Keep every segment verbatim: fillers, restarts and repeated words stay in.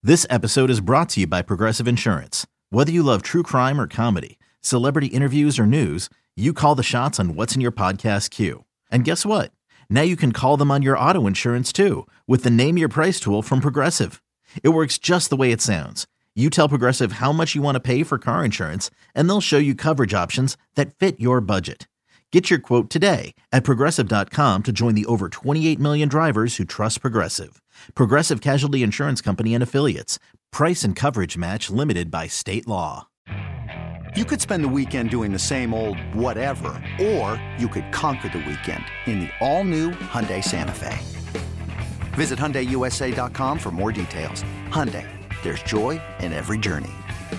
This episode is brought to you by Progressive Insurance. Whether you love true crime or comedy, celebrity interviews or news, you call the shots on what's in your podcast queue. And guess what? Now you can call them on your auto insurance too with the Name Your Price tool from Progressive. It works just the way it sounds. You tell Progressive how much you want to pay for car insurance, and they'll show you coverage options that fit your budget. Get your quote today at Progressive dot com to join the over twenty-eight million drivers who trust Progressive. Progressive Casualty Insurance Company and Affiliates. Price and coverage match limited by state law. You could spend the weekend doing the same old whatever, or you could conquer the weekend in the all-new Hyundai Santa Fe. Visit Hyundai U S A dot com for more details. Hyundai, there's joy in every journey.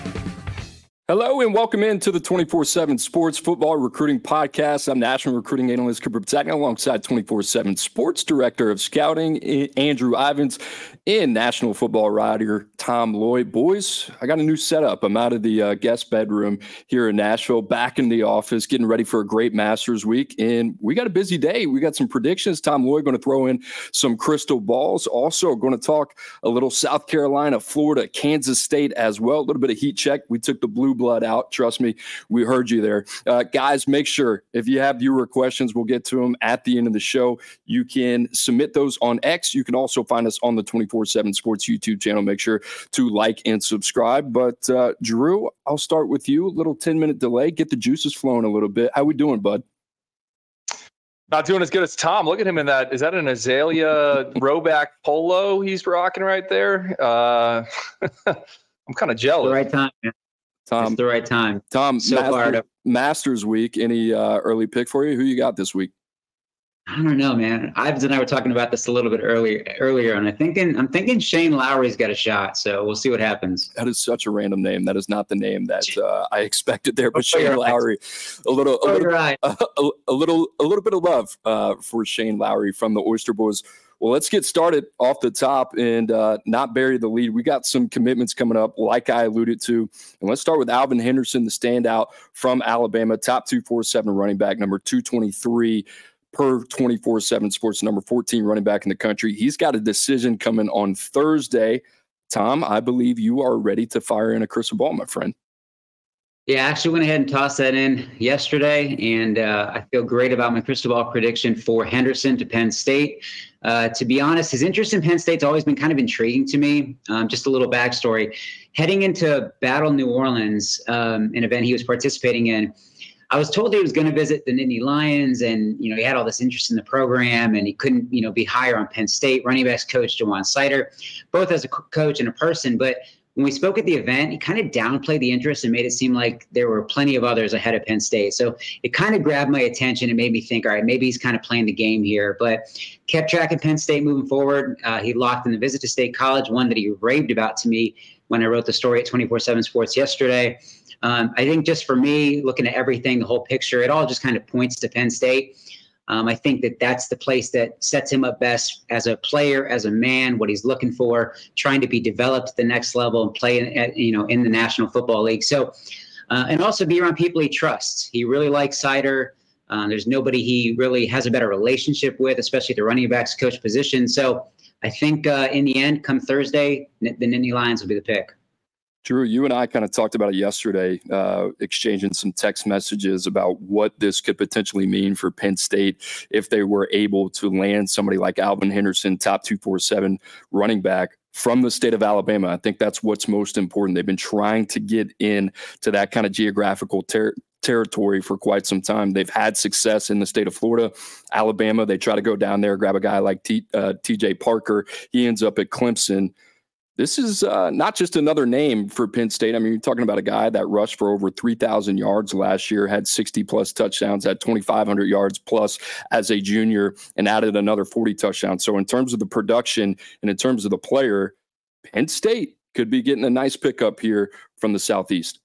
Hello and welcome into the twenty-four seven Sports Football Recruiting Podcast. I'm National Recruiting Analyst Cooper Patagna alongside twenty-four seven Sports Director of Scouting, Andrew Ivins, and National Football Writer Tom Lloyd. Boys, I got a new setup. I'm out of the uh, guest bedroom here in Nashville, back in the office, getting ready for a great Masters week. And we got a busy day. We got some predictions. Tom Lloyd going to throw in some crystal balls. Also going to talk a little South Carolina, Florida, Kansas State as well. A little bit of heat check. We took the blue blood out. Trust me, we heard you there. Uh, guys, make sure if you have viewer questions, we'll get to them at the end of the show. You can submit those on X. You can also find us on the twenty-four seven Sports YouTube channel. Make sure to like and subscribe. But uh, Drew, I'll start with you. A little ten-minute delay. Get the juices flowing a little bit. How we doing, bud? Not doing as good as Tom. Look at him in that. Is that an Azalea rowback polo he's rocking right there? Uh, I'm kind of jealous. The right time, man. Tom, it's the right time. Tom, so Master, fired up. Masters week. Any uh, early pick for you? Who you got this week? I don't know, man. Ives and I were talking about this a little bit earlier, earlier, and I thinking I'm thinking Shane Lowry's got a shot. So we'll see what happens. That is such a random name. That is not the name that uh, I expected there. But Oh, Shane you're Lowry, a little, a Oh, little, you're right. a, a, a little, a little bit of love uh, for Shane Lowry from the Oyster Boys. Well, let's get started off the top and uh, not bury the lead. We got some commitments coming up, like I alluded to. And let's start with Alvin Henderson, the standout from Alabama, top two forty-seven running back, number two twenty-three per twenty-four seven Sports, number fourteen running back in the country. He's got a decision coming on Thursday. Tom, I believe you are ready to fire in a crystal ball, my friend. Yeah, I actually went ahead and tossed that in yesterday, and uh, I feel great about my crystal ball prediction for Henderson to Penn State. Uh, to be honest, his interest in Penn State's always been kind of intriguing to me. Um, just a little backstory. Heading into Battle New Orleans, um, an event he was participating in, I was told he was going to visit the Nittany Lions, and you know he had all this interest in the program, and he couldn't you know be higher on Penn State. Running backs coach Jawan Sider, both as a co- coach and a person, but when we spoke at the event, he kind of downplayed the interest and made it seem like there were plenty of others ahead of Penn State. So it kind of grabbed my attention and made me think, all right, maybe he's kind of playing the game here. But kept tracking Penn State moving forward. Uh, he locked in the visit to State College, one that he raved about to me when I wrote the story at twenty-four seven Sports yesterday. Um, I think just for me, looking at everything, the whole picture, it all just kind of points to Penn State. Um, I think that that's the place that sets him up best as a player, as a man, what he's looking for, trying to be developed at the next level and play at, you know, in the National Football League. So, uh, and also be around people he trusts. He really likes Sider. Um, there's nobody he really has a better relationship with, especially the running backs coach position. So I think uh, in the end, come Thursday, the Nittany Lions will be the pick. Drew, you and I kind of talked about it yesterday, uh, exchanging some text messages about what this could potentially mean for Penn State if they were able to land somebody like Alvin Henderson, top two forty-seven running back from the state of Alabama. I think that's what's most important. They've been trying to get in to that kind of geographical ter- territory for quite some time. They've had success in the state of Florida, Alabama. They try to go down there, grab a guy like T, uh, T J Parker. He ends up at Clemson. This is uh, not just another name for Penn State. I mean, you're talking about a guy that rushed for over three thousand yards last year, had sixty plus touchdowns, had twenty-five hundred yards plus as a junior, and added another forty touchdowns. So in terms of the production and in terms of the player, Penn State could be getting a nice pickup here from the Southeast.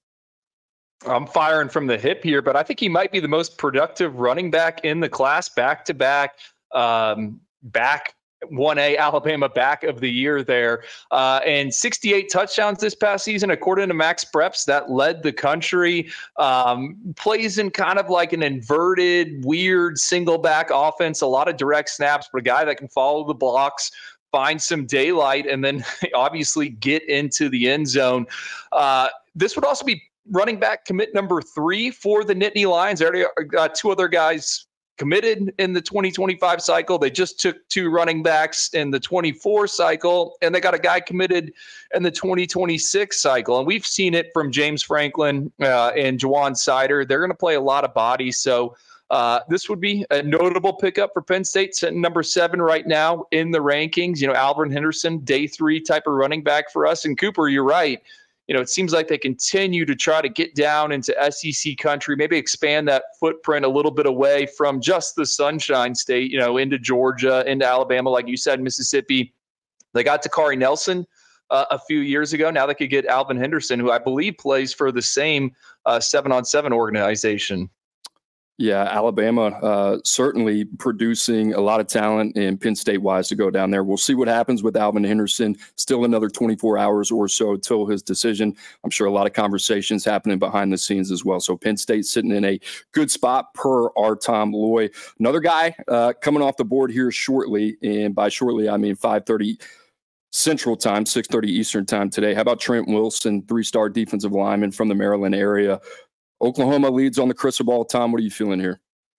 I'm firing from the hip here, but I think he might be the most productive running back in the class, back to back, um, back one A Alabama back of the year there. Uh, and sixty-eight touchdowns this past season, according to Max Preps, that led the country. Um, plays in kind of like an inverted, weird single back offense, a lot of direct snaps, but a guy that can follow the blocks, find some daylight, and then obviously get into the end zone. Uh, this would also be running back commit number three for the Nittany Lions. They already got two other guys committed in the twenty twenty-five cycle. They just took two running backs in the twenty-four cycle, and they got a guy committed in the twenty twenty-six cycle. And we've seen it from James Franklin uh, and Jawan Sider. They're going to play a lot of bodies. So uh, this would be a notable pickup for Penn State, sitting number seven right now in the rankings. You know, Alvin Henderson, day three type of running back for us. And Cooper, you're right. You know, it seems like they continue to try to get down into S E C country, maybe expand that footprint a little bit away from just the Sunshine State, you know, into Georgia, into Alabama, like you said, Mississippi. They got Takari Nelson uh, a few years ago. Now they could get Alvin Henderson, who I believe plays for the same uh, seven-on-seven organization. Yeah, Alabama uh, certainly producing a lot of talent, and Penn State wise to go down there. We'll see what happens with Alvin Henderson. Still another twenty-four hours or so till his decision. I'm sure a lot of conversations happening behind the scenes as well. So Penn State sitting in a good spot per our Tom Loy. Another guy uh, coming off the board here shortly, and by shortly I mean five thirty Central Time, six thirty Eastern Time today. How about Trent Wilson, three-star defensive lineman from the Maryland area? Oklahoma leads on the crystal ball. Tom, what are you feeling here?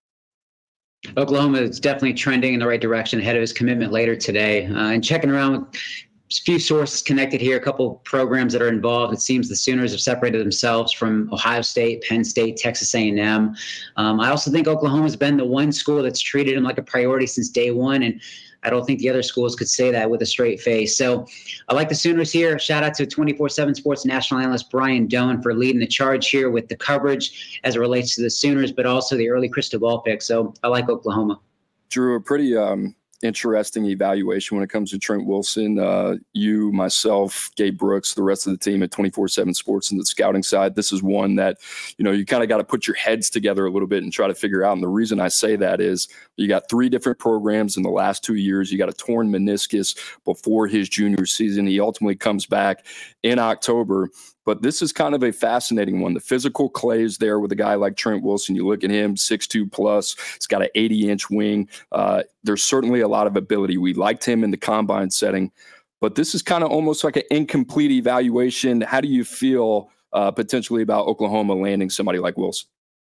Oklahoma is definitely trending in the right direction ahead of his commitment later today. Uh, and checking around with a few sources connected here, a couple programs that are involved. It seems the Sooners have separated themselves from Ohio State, Penn State, Texas A and M. Um, I also think Oklahoma's been the one school that's treated him like a priority since day one. And I don't think the other schools could say that with a straight face. So I like the Sooners here. Shout out to twenty-four seven Sports national analyst Brian Doan for leading the charge here with the coverage as it relates to the Sooners, but also the early crystal ball pick. So I like Oklahoma. Drew, a pretty um, interesting evaluation when it comes to Trent Wilson. Uh, you, myself, Gabe Brooks, the rest of the team at twenty-four seven Sports and the scouting side. This is one that, you know, you kind of got to put your heads together a little bit and try to figure out. And the reason I say that is you got three different programs in the last two years. You got a torn meniscus before his junior season. He ultimately comes back in October. But this is kind of a fascinating one. The physical clay is there with a guy like Trent Wilson. You look at him, six two plus. He's got an eighty-inch wing. Uh, there's certainly a lot of ability. We liked him in the combine setting. But this is kind of almost like an incomplete evaluation. How do you feel uh, potentially about Oklahoma landing somebody like Wilson?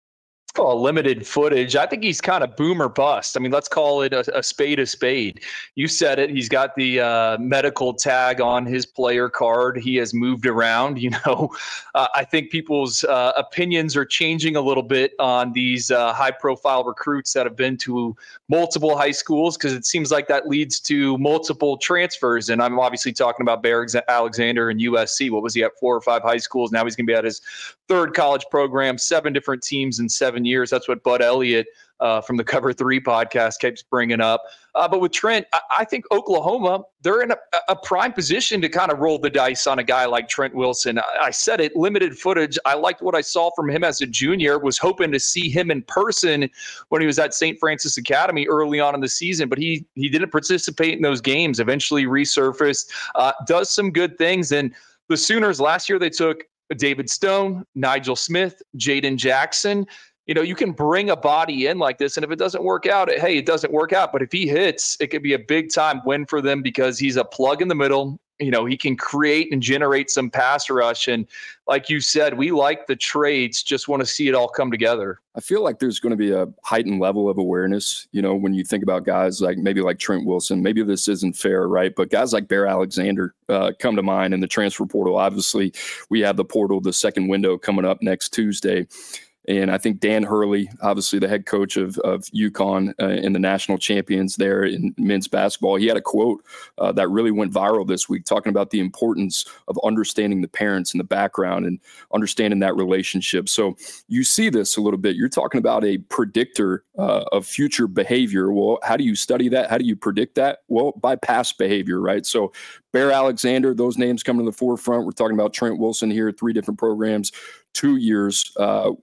Oh, limited footage. I think he's kind of boom or bust. I mean, let's call it a, a spade a spade. You said it. He's got the uh, medical tag on his player card. He has moved around. You know, uh, I think people's uh, opinions are changing a little bit on these uh, high-profile recruits that have been to multiple high schools, because it seems like that leads to multiple transfers. And I'm obviously talking about Bear Alexander and U S C. What was he at? Four or five high schools. Now he's going to be at his third college program, seven different teams in seven years. That's what Bud Elliott uh, from the Cover Three podcast keeps bringing up. Uh, but with Trent, I, I think Oklahoma, they're in a, a prime position to kind of roll the dice on a guy like Trent Wilson. I, I said it, limited footage. I liked what I saw from him as a junior, was hoping to see him in person when he was at Saint Francis Academy early on in the season, but he he didn't participate in those games, eventually resurfaced, uh, does some good things. And the Sooners last year, they took David Stone, Nigel Smith, Jaden Jackson. You know, you can bring a body in like this, and if it doesn't work out, hey, it doesn't work out. But if he hits, it could be a big time win for them, because he's a plug in the middle. You know, he can create and generate some pass rush. And like you said, we like the traits, just want to see it all come together. I feel like there's going to be a heightened level of awareness, you know, when you think about guys like maybe like Trent Wilson. Maybe this isn't fair, right? But guys like Bear Alexander uh, come to mind in the transfer portal. Obviously, we have the portal, the second window coming up next Tuesday. And I think Dan Hurley, obviously the head coach of, of UConn uh, and the national champions there in men's basketball, he had a quote uh, that really went viral this week, talking about the importance of understanding the parents and the background and understanding that relationship. So you see this a little bit. You're talking about a predictor uh, of future behavior. Well, how do you study that? How do you predict that? Well, by past behavior, right? So Bear Alexander, those names come to the forefront. We're talking about Trent Wilson here, three different programs, two years. Uh,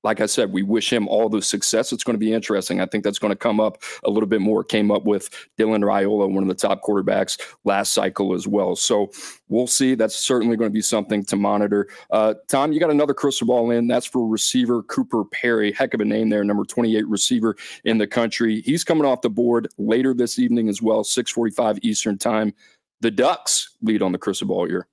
like I said, we wish him all the success. It's going to be interesting. I think that's going to come up a little bit more. Came up with Dylan Raiola, one of the top quarterbacks last cycle as well. So we'll see. That's certainly going to be something to monitor. Uh, Tom, you got another crystal ball in. That's for receiver Cooper Perry. Heck of a name there, number twenty-eight receiver in the country. He's coming off the board later this evening as well, six forty-five Eastern time. The Ducks lead on the crystal ball here.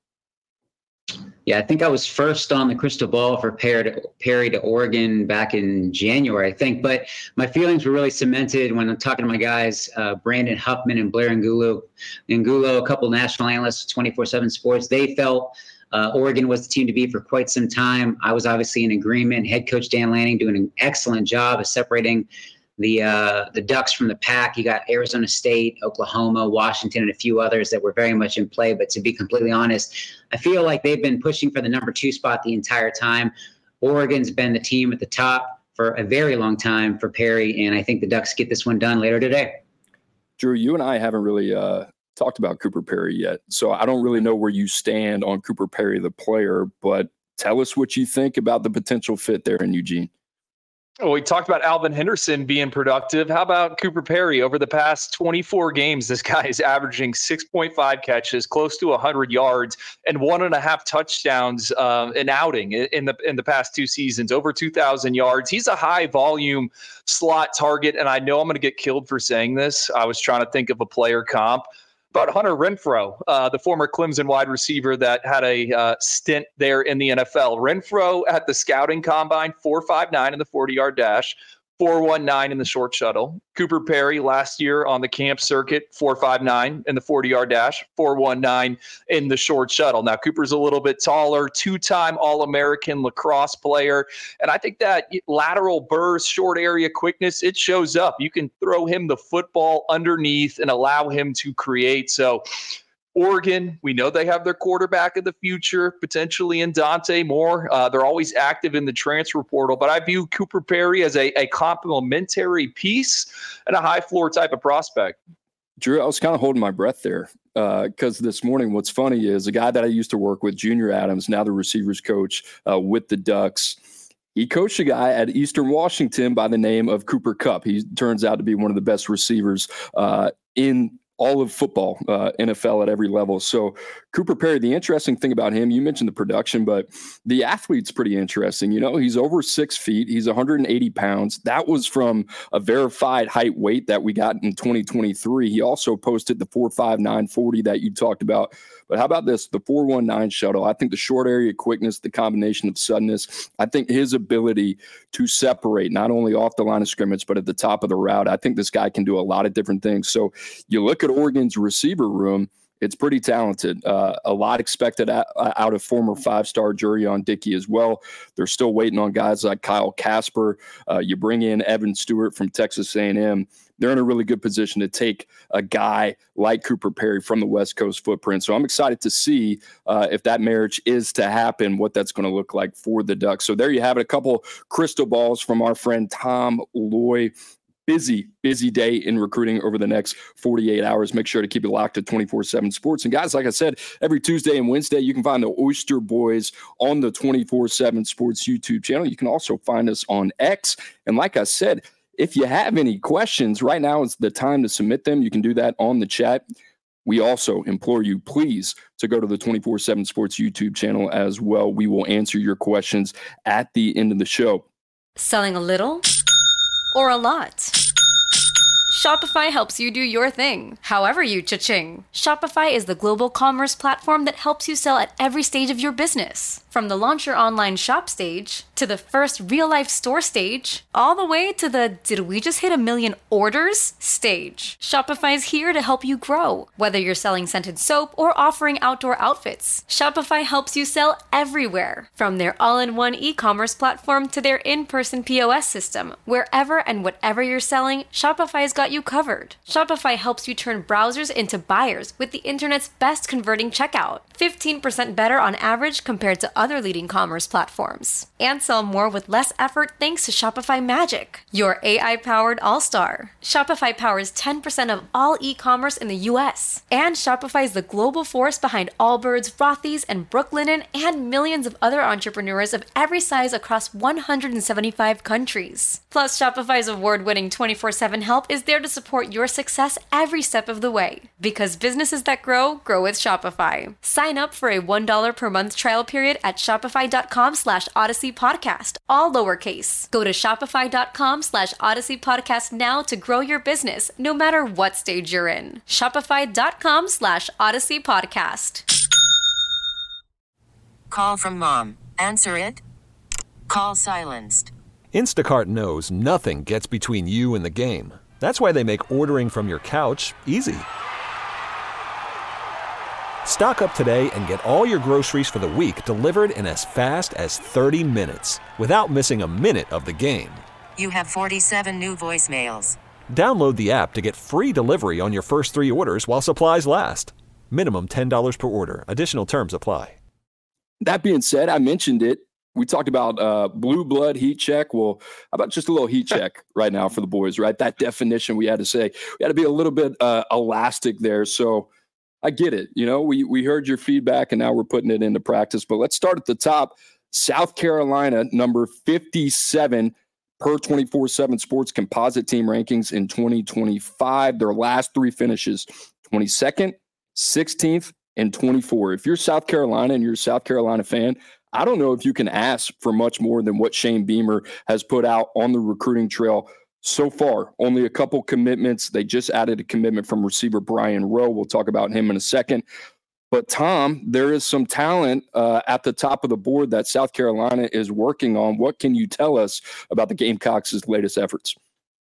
Yeah, I think I was first on the crystal ball for Perry to, Perry to Oregon back in January, I think. But my feelings were really cemented when I'm talking to my guys, uh, Brandon Huffman and Blair Angulo, Angulo, a couple national analysts, twenty-four seven Sports. They felt uh, Oregon was the team to beat for quite some time. I was obviously in agreement. Head coach Dan Lanning doing an excellent job of separating the uh, the Ducks from the pack. You got Arizona State, Oklahoma, Washington, and a few others that were very much in play. But to be completely honest, I feel like they've been pushing for the number two spot the entire time. Oregon's been the team at the top for a very long time for Perry, and I think the Ducks get this one done later today. Drew, you and I haven't really uh, talked about Cooper Perry yet, so I don't really know where you stand on Cooper Perry, the player, but tell us what you think about the potential fit there in Eugene. Well, we talked about Alvin Henderson being productive. How about Cooper Perry? Over the past twenty-four games, this guy is averaging six point five catches, close to one hundred yards, and one and a half touchdowns uh, an outing in the in the past two seasons, over two thousand yards. He's a high-volume slot target, and I know I'm going to get killed for saying this. I was trying to think of a player comp. But Hunter Renfrow, uh, the former Clemson wide receiver that had a uh, stint there in the N F L. Renfrow at the scouting combine, four five nine in the forty-yard dash, four one nine in the short shuttle. Cooper Perry last year on the camp circuit, four five nine in the forty-yard dash, four one nine in the short shuttle. Now, Cooper's a little bit taller, two-time All-American lacrosse player, and I think that lateral burst, short area quickness, it shows up. You can throw him the football underneath and allow him to create. So Oregon, we know they have their quarterback of the future, potentially in Dante Moore. Uh, they're always active in the transfer portal, but I view Cooper Perry as a, a complementary piece and a high floor type of prospect. Drew, I was kind of holding my breath there because uh, this morning, what's funny is a guy that I used to work with, Junior Adams, now the receivers coach uh, with the Ducks. He coached a guy at Eastern Washington by the name of Cooper Kupp. He turns out to be one of the best receivers uh, in all of football, uh, N F L at every level. So Cooper Perry, the interesting thing about him, you mentioned the production, but the athlete's pretty interesting. You know, he's over six feet. He's one hundred eighty pounds. That was from a verified height weight that we got in twenty twenty-three. He also posted the four five nine forty that you talked about. But how about this, the four one nine shuttle? I think the short area quickness, the combination of suddenness, I think his ability to separate not only off the line of scrimmage, but at the top of the route, I think this guy can do a lot of different things. So you look at Oregon's receiver room, it's pretty talented. Uh, a lot expected out, out of former five-star Jurion Dickey as well. They're still waiting on guys like Kyle Casper. Uh, you bring in Evan Stewart from Texas A and M. They're in a really good position to take a guy like Cooper Perry from the West Coast footprint. So I'm excited to see uh, if that marriage is to happen, what that's going to look like for the Ducks. So there you have it, a couple crystal balls from our friend Tom Loy. Busy, busy day in recruiting over the next forty-eight hours. Make sure to keep it locked to twenty-four seven Sports. And guys, like I said, every Tuesday and Wednesday, you can find the Oyster Boys on the twenty-four seven Sports YouTube channel. You can also find us on X. And like I said, if you have any questions, right now is the time to submit them. You can do that on the chat. We also implore you, please, to go to the twenty-four seven Sports YouTube channel as well. We will answer your questions at the end of the show. Selling a little or a lot? Shopify helps you do your thing, however you cha-ching. Shopify is the global commerce platform that helps you sell at every stage of your business. From the launch your online shop stage, to the first real-life store stage, all the way to the did we just hit a million orders stage. Shopify is here to help you grow. Whether you're selling scented soap or offering outdoor outfits, Shopify helps you sell everywhere. From their all-in-one e-commerce platform to their in-person P O S system, wherever and whatever you're selling, Shopify's got got you covered. Shopify helps you turn browsers into buyers with the internet's best converting checkout, fifteen percent better on average compared to other leading commerce platforms. And sell more with less effort thanks to Shopify Magic, your A I-powered all-star. Shopify powers ten percent of all e-commerce in the U S. And Shopify is the global force behind Allbirds, Rothy's, and Brooklinen, and millions of other entrepreneurs of every size across one hundred seventy-five countries. Plus, Shopify's award-winning twenty-four seven help is there to support your success every step of the way. Because businesses that grow, grow with Shopify. Sign up for a one dollar per month trial period at shopify.com slash Odyssey Podcast, all lowercase. Go to shopify.com slash Odyssey Podcast now to grow your business, no matter what stage you're in. Shopify.com slash Odyssey Podcast. Call from mom. Answer it. Call silenced. Instacart knows nothing gets between you and the game. That's why they make ordering from your couch easy. Stock up today and get all your groceries for the week delivered in as fast as thirty minutes without missing a minute of the game. You have forty-seven new voicemails. Download the app to get free delivery on your first three orders while supplies last. Minimum ten dollars per order. Additional terms apply. That being said, I mentioned it. We talked about uh, blue blood heat check. Well, how about just a little heat check right now for the boys, right? That definition we had to say. We had to be a little bit uh, elastic there. So I get it. You know, we we heard your feedback and now we're putting it into practice. But let's start at the top. South Carolina, number fifty-seven per twenty-four seven Sports composite team rankings in twenty twenty-five. Their last three finishes, twenty-second, sixteenth, and twenty-four. If you're South Carolina and you're a South Carolina fan, I don't know if you can ask for much more than what Shane Beamer has put out on the recruiting trail so far. Only a couple commitments. They just added a commitment from receiver Brian Rowe. We'll talk about him in a second. But, Tom, there is some talent uh, at the top of the board that South Carolina is working on. What can you tell us about the Gamecocks' latest efforts?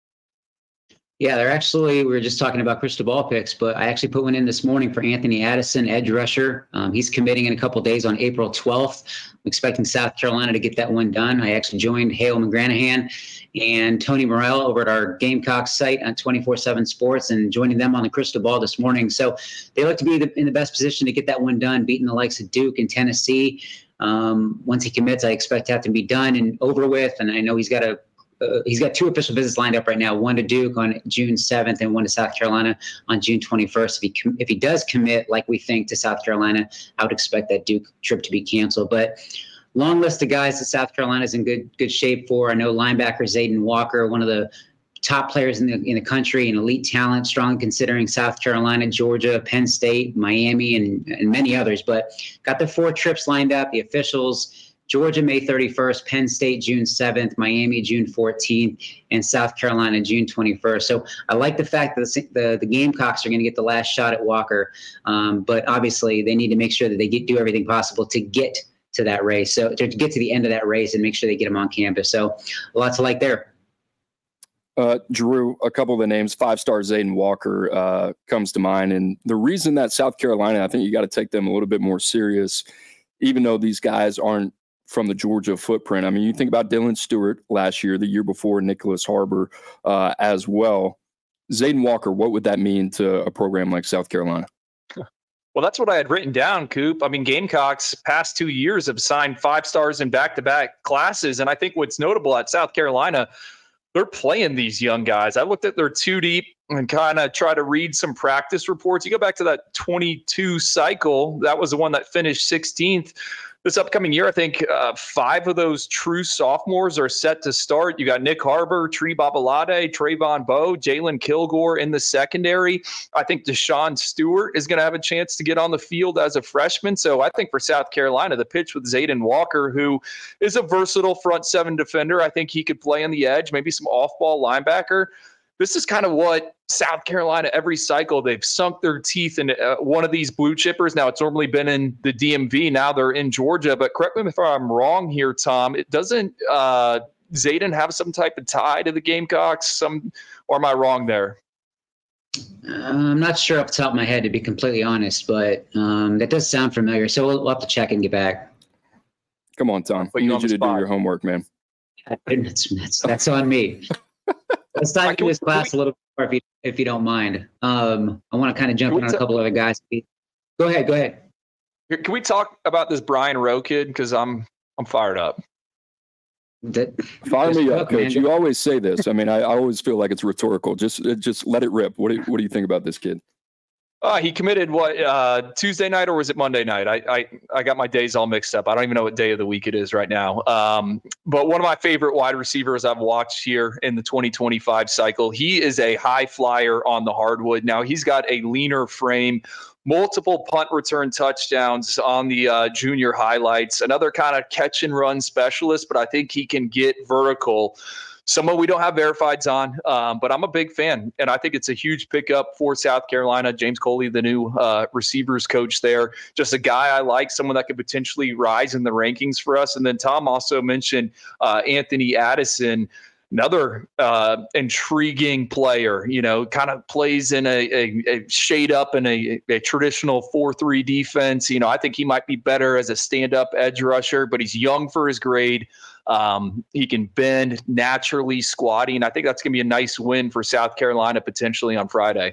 Yeah, they're actually, we were just talking about crystal ball picks, but I actually put one in this morning for Anthony Addison, edge rusher. Um, he's committing in a couple days on April twelfth. I'm expecting South Carolina to get that one done. I actually joined Hale McGranahan and Tony Morrell over at our Gamecocks site on twenty-four seven Sports and joining them on the crystal ball this morning. So they look to be the, in the best position to get that one done, beating the likes of Duke and Tennessee. Um, once he commits, I expect that to be done and over with. And I know he's got a Uh, he's got two official visits lined up right now, one to Duke on June seventh and one to South Carolina on June twenty-first. If he com- if he does commit, like we think, to South Carolina, I would expect that Duke trip to be canceled. But long list of guys that South Carolina is in good good shape for. I know linebacker Zayden Walker, one of the top players in the in the country, an elite talent, strong considering South Carolina, Georgia, Penn State, Miami, and, and many others. But got the four trips lined up, the officials. Georgia, May thirty-first, Penn State, June seventh, Miami, June fourteenth, and South Carolina, June twenty-first. So I like the fact that the, the, the Gamecocks are going to get the last shot at Walker. Um, but obviously they need to make sure that they get, do everything possible to get to that race. So to get to the end of that race and make sure they get them on campus. So lots to like there. Uh, Drew, a couple of the names, five-star Zayden Walker uh, comes to mind. And the reason that South Carolina, I think you got to take them a little bit more serious, even though these guys aren't from the Georgia footprint. I mean, you think about Dylan Stewart last year, the year before, Nicholas Harbor uh, as well. Zayden Walker, what would that mean to a program like South Carolina? Well, that's what I had written down, Coop. I mean, Gamecocks past two years have signed five stars in back-to-back classes. And I think what's notable at South Carolina, they're playing these young guys. I looked at their two deep and kind of try to read some practice reports. You go back to that twenty-two cycle. That was the one that finished sixteenth. This upcoming year, I think uh, five of those true sophomores are set to start. You got Nick Harbor, Tree Babalade, Trayvon Bowe, Jalen Kilgore in the secondary. I think Deshaun Stewart is going to have a chance to get on the field as a freshman. So I think for South Carolina, the pitch with Zayden Walker, who is a versatile front seven defender, I think he could play on the edge, maybe some off-ball linebacker. This is kind of what South Carolina, every cycle, they've sunk their teeth in uh, one of these blue chippers. Now, it's normally been in the D M V. Now they're in Georgia. But correct me if I'm wrong here, Tom. It doesn't uh, Zayden have some type of tie to the Gamecocks? Some, or am I wrong there? Uh, I'm not sure off the top of my head, to be completely honest, but um, that does sound familiar. So we'll, we'll have to check and get back. Come on, Tom. We you need on you the to spot. do your homework, man. That's, that's, that's on me. Let's dive into this class a little if you, if you don't mind. Um, I want to kind of jump in on a couple other guys. Go ahead. Go ahead. Can we talk about this Brian Rowe kid? Because I'm I'm fired up. That, Fire me up, look, Coach. man. You always say this. I mean, I, I always feel like it's rhetorical. Just just let it rip. What do you, what do you think about this kid? Uh, he committed what uh, Tuesday night or was it Monday night? I, I I got my days all mixed up. I don't even know what day of the week it is right now. Um, but one of my favorite wide receivers I've watched here in the twenty twenty-five cycle. He is a high flyer on the hardwood. Now he's got a leaner frame, multiple punt return touchdowns on the uh, junior highlights. Another kind of catch and run specialist, but I think he can get vertical. Someone we don't have verifieds on, um, but I'm a big fan, and I think it's a huge pickup for South Carolina. James Coley, the new uh, receivers coach there, just a guy I like, someone that could potentially rise in the rankings for us. And then Tom also mentioned uh, Anthony Addison, another uh, intriguing player, you know, kind of plays in a, a, a shade up in a, a traditional four three defense. You know, I think he might be better as a stand-up edge rusher, but he's young for his grade. Um, he can bend naturally, squatting. I think that's going to be a nice win for South Carolina potentially on Friday.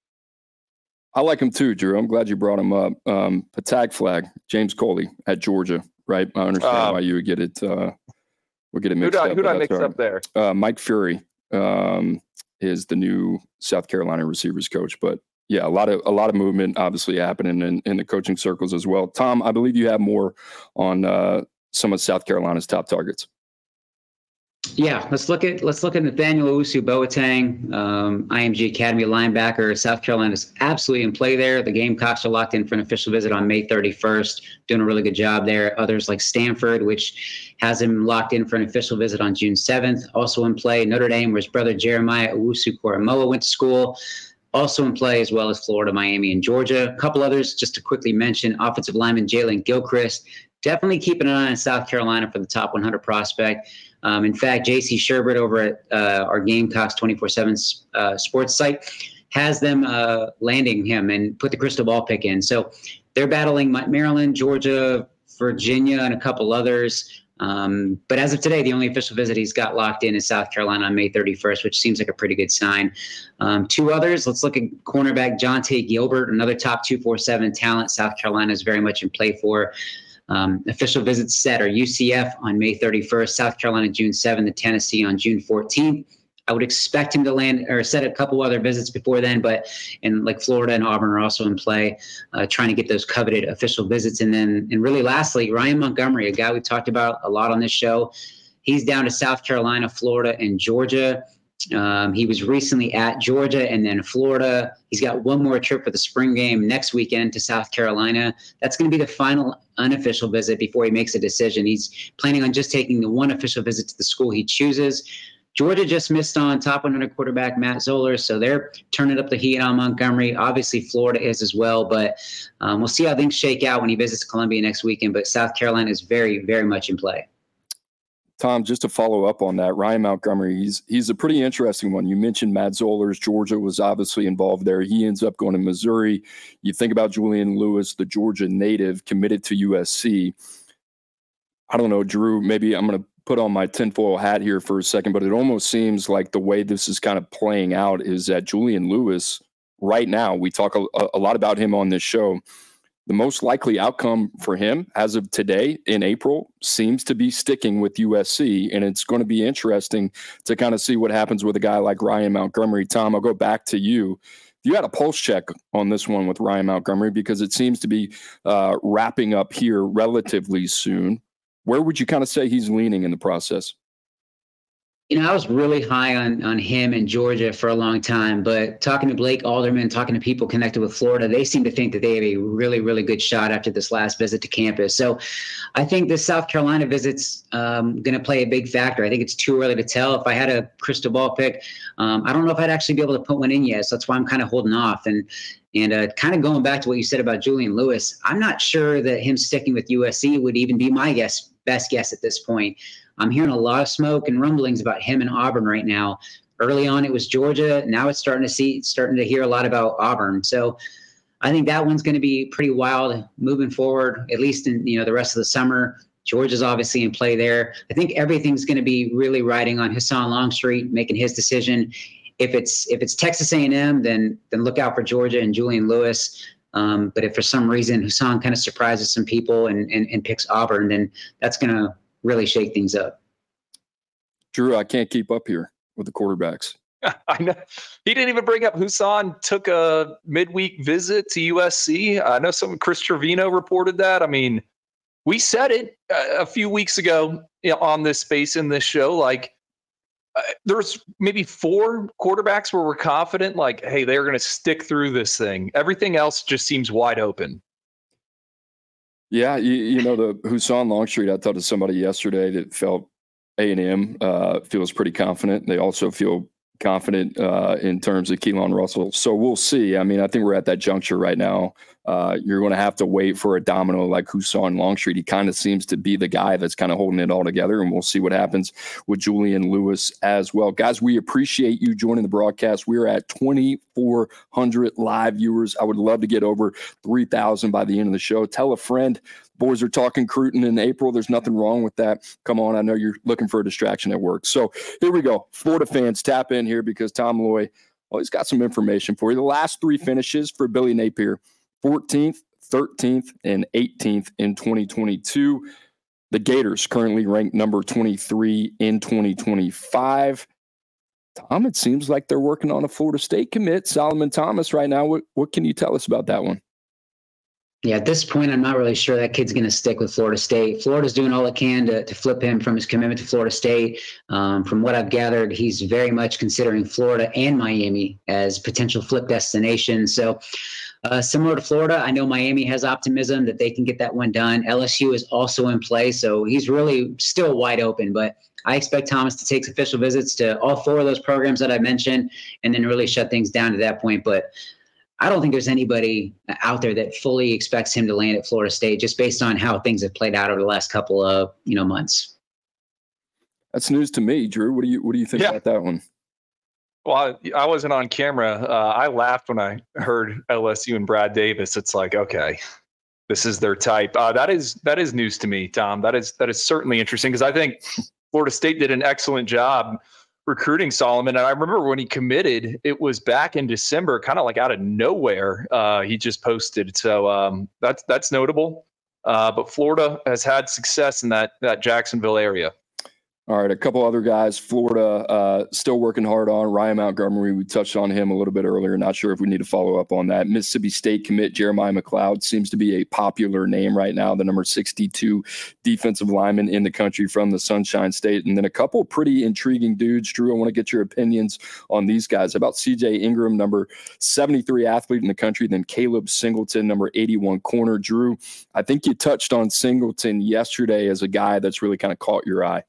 I like him too, Drew. I'm glad you brought him up. Um, a tag flag, James Coley at Georgia, right? I understand um, why you would get it. Uh, we'll get it mixed who did I, up. Who did I mix right. up there? Uh, Mike Fury um, is the new South Carolina receivers coach, but yeah, a lot of a lot of movement obviously happening in, in the coaching circles as well. Tom, I believe you have more on uh, some of South Carolina's top targets. Yeah, let's look at let's look at Nathaniel Owusu Boateng, um, I M G Academy linebacker. South Carolina's absolutely in play there. The Gamecocks are locked in for an official visit on May thirty-first, doing a really good job there. Others like Stanford, which has him locked in for an official visit on June seventh, also in play. Notre Dame, where his brother Jeremiah Owusu-Koramoah went to school, also in play, as well as Florida, Miami, and Georgia. A couple others just to quickly mention: offensive lineman Jalen Gilchrist. Definitely keeping an eye on South Carolina for the top one hundred prospect. Um, in fact, J C Sherbert over at uh, our Gamecocks twenty-four seven uh, sports site has them uh, landing him and put the crystal ball pick in. So they're battling Maryland, Georgia, Virginia, and a couple others. Um, but as of today, the only official visit he's got locked in is South Carolina on May thirty-first, which seems like a pretty good sign. Um, two others, let's look at cornerback Jonte Gilbert, another top two forty-seven talent South Carolina is very much in play for. Um, official visits set are U C F on May thirty-first, South Carolina June seventh, and Tennessee on June fourteenth. I would expect him to land or set a couple other visits before then, but and like Florida and Auburn are also in play, uh, trying to get those coveted official visits. And then, and really lastly, Ryan Montgomery, a guy we talked about a lot on this show. He's down to South Carolina, Florida, and Georgia. Um, he was recently at Georgia and then Florida. He's got one more trip for the spring game next weekend to South Carolina. That's going to be the final unofficial visit before he makes a decision. He's planning on just taking the one official visit to the school he chooses. Georgia just missed on top one hundred quarterback Matt Zoller, so they're turning up the heat on Montgomery. Obviously, Florida is as well, but um, we'll see how things shake out when he visits Columbia next weekend. But South Carolina is very, very much in play. Tom, just to follow up on that, Ryan Montgomery, he's he's a pretty interesting one. You mentioned Matt Zollers. Georgia was obviously involved there. He ends up going to Missouri. You think about Julian Lewis, the Georgia native, committed to U S C. I don't know, Drew, maybe I'm going to put on my tinfoil hat here for a second, but it almost seems like the way this is kind of playing out is that Julian Lewis right now, we talk a, a lot about him on this show. The most likely outcome for him as of today in April seems to be sticking with U S C, and it's going to be interesting to kind of see what happens with a guy like Ryan Montgomery. Tom, I'll go back to you. You had a pulse check on this one with Ryan Montgomery because it seems to be uh, wrapping up here relatively soon. Where would you kind of say he's leaning in the process? You know, I was really high on on him in Georgia for a long time, but talking to Blake Alderman, talking to people connected with Florida, they seem to think that they have a really, really good shot after this last visit to campus. So I think this South Carolina visit's um, going to play a big factor. I think it's too early to tell. If I had a crystal ball pick, um, I don't know if I'd actually be able to put one in yet. So that's why I'm kind of holding off. And And uh, kind of going back to what you said about Julian Lewis, I'm not sure that him sticking with U S C would even be my guess, best guess at this point. I'm hearing a lot of smoke and rumblings about him and Auburn right now. Early on, it was Georgia. Now it's starting to see, starting to hear a lot about Auburn. So I think that one's going to be pretty wild moving forward, at least in you know the rest of the summer. Georgia's obviously in play there. I think everything's going to be really riding on Hassan Longstreet making his decision. if it's if it's Texas A and M, then then look out for Georgia and Julian Lewis. Um, but if for some reason Husson kind of surprises some people and, and, and picks Auburn, then that's going to really shake things up. Drew, I can't keep up here with the quarterbacks. I know he didn't even bring up Husson took a midweek visit to U S C. I know some Chris Trevino reported that. I mean, we said it a, a few weeks ago, you know, on this space in this show, like, Uh, there's maybe four quarterbacks where we're confident, like, hey, they're going to stick through this thing. Everything else just seems wide open. Yeah, you, you know, the Husson Longstreet, I talked to somebody yesterday that felt A and M uh, feels pretty confident. They also feel confident uh, in terms of Keelan Russell. So we'll see. I mean, I think we're at that juncture right now. Uh, you're going to have to wait for a domino like Husson Longstreet. He kind of seems to be the guy that's kind of holding it all together, and we'll see what happens with Julian Lewis as well. Guys, we appreciate you joining the broadcast. We're at twenty-four hundred live viewers. I would love to get over three thousand by the end of the show. Tell a friend. Boys are talking Cruton in April. There's nothing wrong with that. Come on, I know you're looking for a distraction at work. So here we go. Florida fans, tap in here because Tom Loy, well, he's got some information for you. The last three finishes for Billy Napier, fourteenth, thirteenth, and eighteenth in twenty twenty-two. The Gators currently ranked number twenty-three in twenty twenty-five. Tom, it seems like they're working on a Florida State commit, Solomon Thomas, right now. What, what can you tell us about that one? Yeah, at this point, I'm not really sure that kid's going to stick with Florida State. Florida's doing all it can to, to flip him from his commitment to Florida State. Um, from what I've gathered, he's very much considering Florida and Miami as potential flip destinations. So uh, similar to Florida, I know Miami has optimism that they can get that one done. L S U is also in play, so he's really still wide open. But I expect Thomas to take official visits to all four of those programs that I mentioned and then really shut things down to that point. But I don't think there's anybody out there that fully expects him to land at Florida State just based on how things have played out over the last couple of, you know, months. That's news to me, Drew. What do you what do you think yeah. about that one? Well, I, I wasn't on camera. Uh, I laughed when I heard L S U and Brad Davis. It's like, okay, this is their type. Uh, that is that is news to me, Tom. That is that is certainly interesting because I think Florida State did an excellent job recruiting Solomon. And I remember when he committed, it was back in December, kind of like out of nowhere. Uh, he just posted. So um, that's, that's notable. Uh, but Florida has had success in that, that Jacksonville area. All right, a couple other guys. Florida uh, still working hard on. Ryan Montgomery, we touched on him a little bit earlier. Not sure if we need to follow up on that. Mississippi State commit Jeremiah McLeod seems to be a popular name right now, the number sixty-two defensive lineman in the country from the Sunshine State. And then a couple pretty intriguing dudes. Drew, I want to get your opinions on these guys. How about C J Ingram, number seventy-three athlete in the country, then Caleb Singleton, number eighty-one corner. Drew, I think you touched on Singleton yesterday as a guy that's really kind of caught your eye.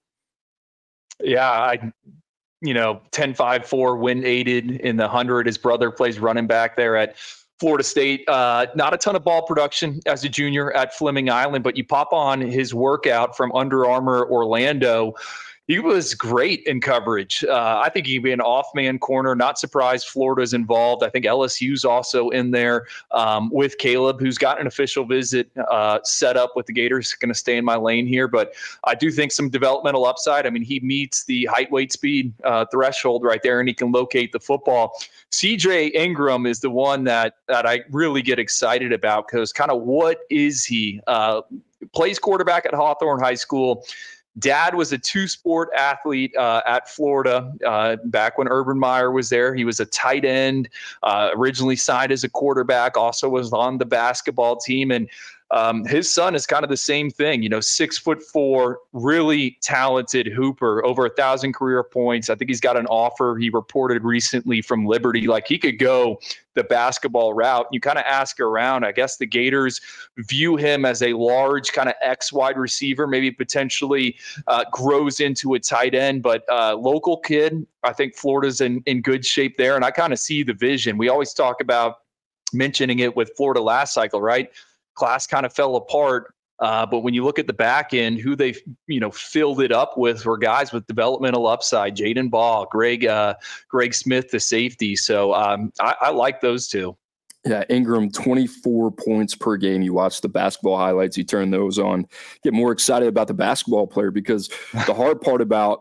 Yeah, I, you know, ten five four wind aided in the hundred. His brother plays running back there at Florida State. Uh, not a ton of ball production as a junior at Fleming Island, but you pop on his workout from Under Armour Orlando. He was great in coverage. Uh, I think he'd be an off-man corner. Not surprised Florida's involved. I think L S U's also in there um, with Caleb, who's got an official visit uh, set up with the Gators. Going to stay in my lane here, but I do think some developmental upside. I mean, he meets the height, weight, speed uh, threshold right there, and he can locate the football. C J Ingram is the one that that I really get excited about because kind of what is he? Uh, plays quarterback at Hawthorne High School. Dad was a two-sport athlete uh, at Florida uh, back when Urban Meyer was there. He was a tight end, uh, originally signed as a quarterback, also was on the basketball team. And um, his son is kind of the same thing, you know, six foot four, really talented hooper, over a thousand career points. I think he's got an offer he reported recently from Liberty. Like he could go the basketball route. You kind of ask around. I guess the Gators view him as a large kind of X wide receiver, maybe potentially uh, grows into a tight end, but uh, local kid. I think Florida's in, in good shape there. And I kind of see the vision. We always talk about mentioning it with Florida last cycle, right? Class kind of fell apart. Uh, but when you look at the back end, who they, you know, filled it up with were guys with developmental upside. Jaden Ball, Greg, uh, Greg Smith, the safety. So um, I, I like those two. Yeah, Ingram, twenty-four points per game. You watch the basketball highlights, you turn those on, get more excited about the basketball player because the hard part about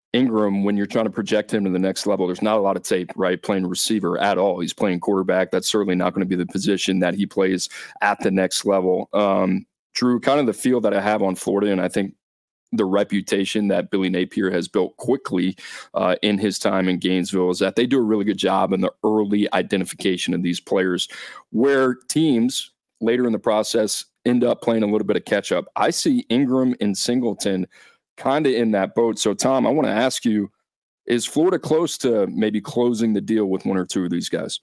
Ingram, when you're trying to project him to the next level, there's not a lot of tape, right? Playing receiver at all. He's playing quarterback. That's certainly not going to be the position that he plays at the next level. Um, Drew, kind of the feel that I have on Florida, and I think the reputation that Billy Napier has built quickly uh, in his time in Gainesville is that they do a really good job in the early identification of these players, where teams later in the process end up playing a little bit of catch up. I see Ingram and Singleton kind of in that boat. So, Tom, I want to ask you, is Florida close to maybe closing the deal with one or two of these guys?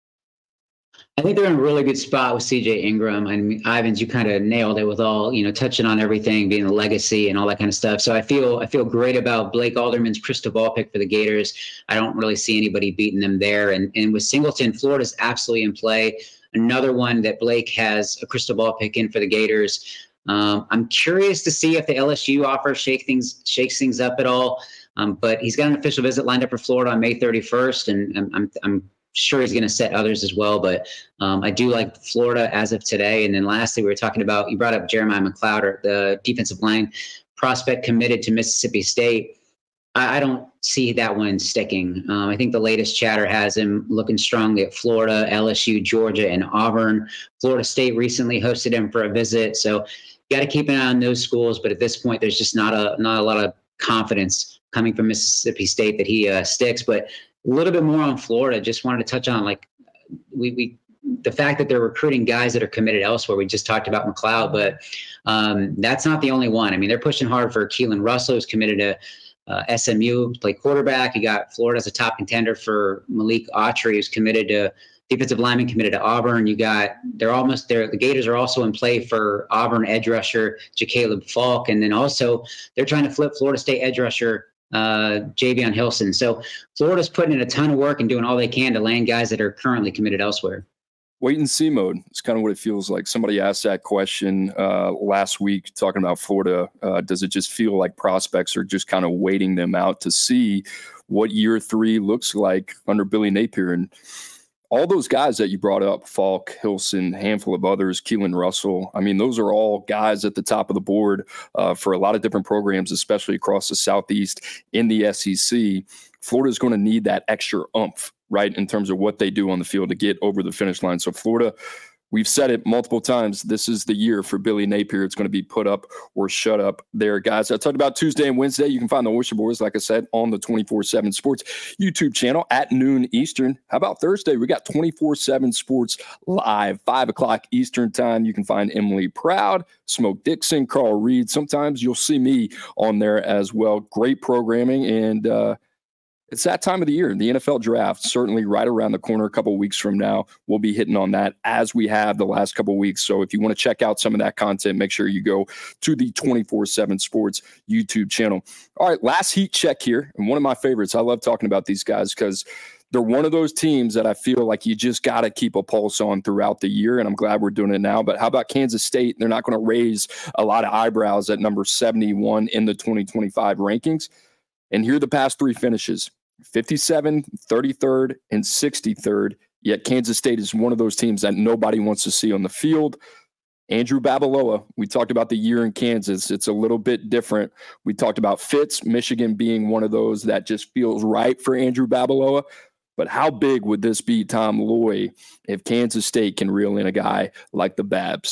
I think they're in a really good spot with C J Ingram. I mean, Ivans, you kind of nailed it with all, you know, touching on everything, being a legacy and all that kind of stuff. So I feel I feel great about Blake Alderman's crystal ball pick for the Gators. I don't really see anybody beating them there. And, and with Singleton, Florida's absolutely in play. Another one that Blake has a crystal ball pick in for the Gators. Um, I'm curious to see if the L S U offer shake things shakes things up at all. Um, but he's got an official visit lined up for Florida on May thirty-first, and I'm I'm, I'm sure he's going to set others as well. But um, I do like Florida as of today. And then lastly, we were talking about, you brought up Jeremiah McLeod, the defensive line prospect committed to Mississippi State. I, I don't see that one sticking. Um, I think the latest chatter has him looking strongly at Florida, L S U, Georgia, and Auburn. Florida State recently hosted him for a visit. So you got to keep an eye on those schools. But at this point, there's just not a not a lot of confidence coming from Mississippi State that he uh, sticks. But a little bit more on Florida. Just wanted to touch on like we we the fact that they're recruiting guys that are committed elsewhere. We just talked about McLeod, but um, that's not the only one. I mean, they're pushing hard for Keelan Russell, who's committed to uh, S M U, play quarterback. You got Florida as a top contender for Malik Autry, who's committed to defensive lineman, committed to Auburn. You got they're almost there. The Gators are also in play for Auburn edge rusher Jacaleb Falk, and then also they're trying to flip Florida State edge rusher uh, Javion Hilson. So Florida's putting in a ton of work and doing all they can to land guys that are currently committed elsewhere. Wait and see mode. It's kind of what it feels like. Somebody asked that question uh, last week talking about Florida. Uh, does it just feel like prospects are just kind of waiting them out to see what year three looks like under Billy Napier? And all those guys that you brought up, Falk, Hilson, handful of others, Keelan Russell, I mean, those are all guys at the top of the board uh, for a lot of different programs, especially across the Southeast in the S E C. Florida's going to need that extra oomph, right, in terms of what they do on the field to get over the finish line. So Florida, we've said it multiple times, this is the year for Billy Napier. It's going to be put up or shut up there, guys. I talked about Tuesday and Wednesday. You can find the Oyster Boys, like I said, on the twenty-four seven Sports YouTube channel at noon Eastern. How about Thursday? We got twenty-four seven Sports live, five o'clock Eastern time. You can find Emily Proud, Smoke Dixon, Carl Reed. Sometimes you'll see me on there as well. Great programming, and uh, it's that time of the year. The N F L draft, certainly right around the corner a couple of weeks from now. We'll be hitting on that as we have the last couple of weeks. So if you want to check out some of that content, make sure you go to the twenty-four seven Sports YouTube channel. All right, last heat check here. And one of my favorites, I love talking about these guys because they're one of those teams that I feel like you just got to keep a pulse on throughout the year, and I'm glad we're doing it now. But how about Kansas State? They're not going to raise a lot of eyebrows at number seventy-one in the twenty twenty-five rankings. And here are the past three finishes. fifty-seven, thirty-third, and sixty-third, yet Kansas State is one of those teams that nobody wants to see on the field. Andrew Babaloa, we talked about the year in Kansas. It's a little bit different. We talked about Fitz, Michigan being one of those that just feels right for Andrew Babaloa. But how big would this be, Tom Loy, if Kansas State can reel in a guy like the Babs?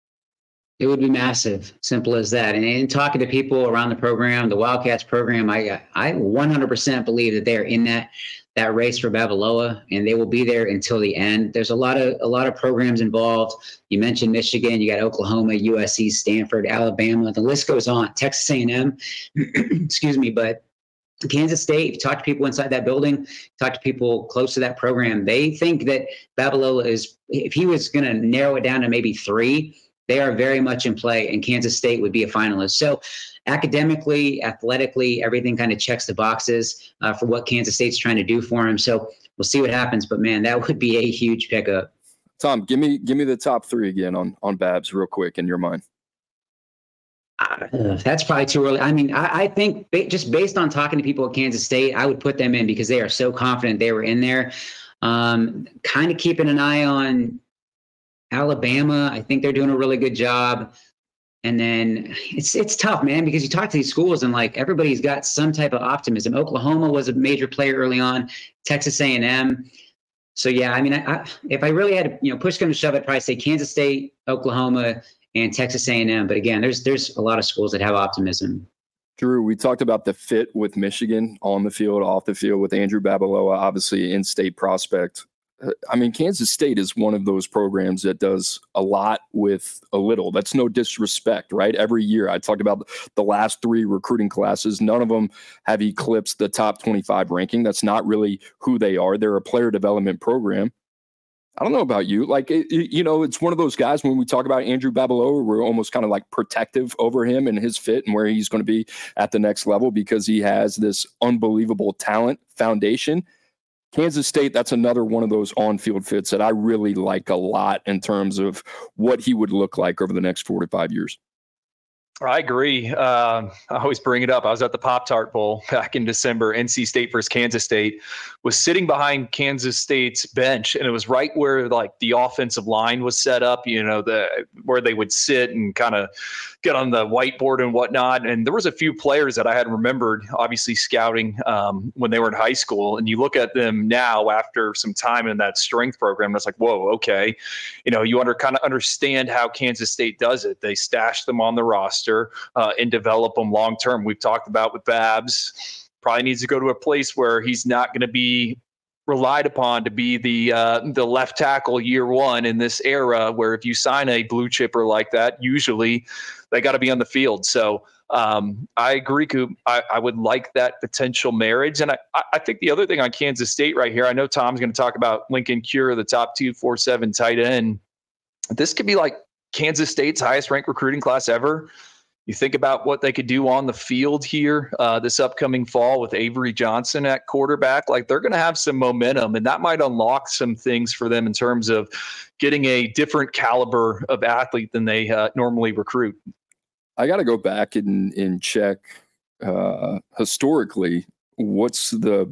It would be massive, simple as that. And in talking to people around the program, the Wildcats program, I I one hundred percent believe that they're in that that race for Babaloa, and they will be there until the end. There's a lot of a lot of programs involved. You mentioned Michigan, you got Oklahoma, U S C, Stanford, Alabama. The list goes on. Texas A and M, excuse me, but Kansas State, if you talk to people inside that building, talk to people close to that program, they think that Babaloa is, if he was going to narrow it down to maybe three, they are very much in play, and Kansas State would be a finalist. So academically, athletically, everything kind of checks the boxes uh, for what Kansas State's trying to do for him. So we'll see what happens. But, man, that would be a huge pickup. Tom, give me give me the top three again on, on Babs real quick in your mind. Uh, that's probably too early. I mean, I, I think ba- just based on talking to people at Kansas State, I would put them in because they are so confident they were in there. Um, kind of keeping an eye on Alabama. I think they're doing a really good job. And then it's it's tough, man, because you talk to these schools and like everybody's got some type of optimism. Oklahoma was a major player early on, Texas A and M. So yeah, I mean, I, I, if I really had to, you know, push come to shove, I'd probably say Kansas State, Oklahoma, and Texas A and M. But again, there's there's a lot of schools that have optimism. Drew, we talked about the fit with Michigan on the field, off the field with Andrew Babalola, obviously in-state prospect. I mean, Kansas State is one of those programs that does a lot with a little. That's no disrespect, right? Every year, I talked about the last three recruiting classes. None of them have eclipsed the top twenty-five ranking. That's not really who they are. They're a player development program. I don't know about you. Like, it, you know, it's one of those guys when we talk about Andrew Babalola, we're almost kind of like protective over him and his fit and where he's going to be at the next level because he has this unbelievable talent foundation. Kansas State, that's another one of those on-field fits that I really like a lot in terms of what he would look like over the next four to five years. I agree. Uh, I always bring it up. I was at the Pop-Tart Bowl back in December. N C State versus Kansas State was sitting behind Kansas State's bench, and it was right where like the offensive line was set up. You know, the where they would sit and kind of get on the whiteboard and whatnot. And there was a few players that I had remembered, obviously scouting um, when they were in high school. And you look at them now after some time in that strength program, and it's like, whoa, okay. You know, you under kind of understand how Kansas State does it. They stash them on the roster. Uh, and develop them long term. We've talked about with Babs, probably needs to go to a place where he's not going to be relied upon to be the uh, the left tackle year one in this era, where if you sign a blue chipper like that, usually they got to be on the field. So um, I agree, Coop. I, I would like that potential marriage. And I, I think the other thing on Kansas State right here, I know Tom's going to talk about Lincoln Cure, the top two four seven tight end. This could be like Kansas State's highest ranked recruiting class ever. You think about what they could do on the field here uh, this upcoming fall with Avery Johnson at quarterback. Like, they're going to have some momentum, and that might unlock some things for them in terms of getting a different caliber of athlete than they uh, normally recruit. I got to go back and, and check uh, historically what's the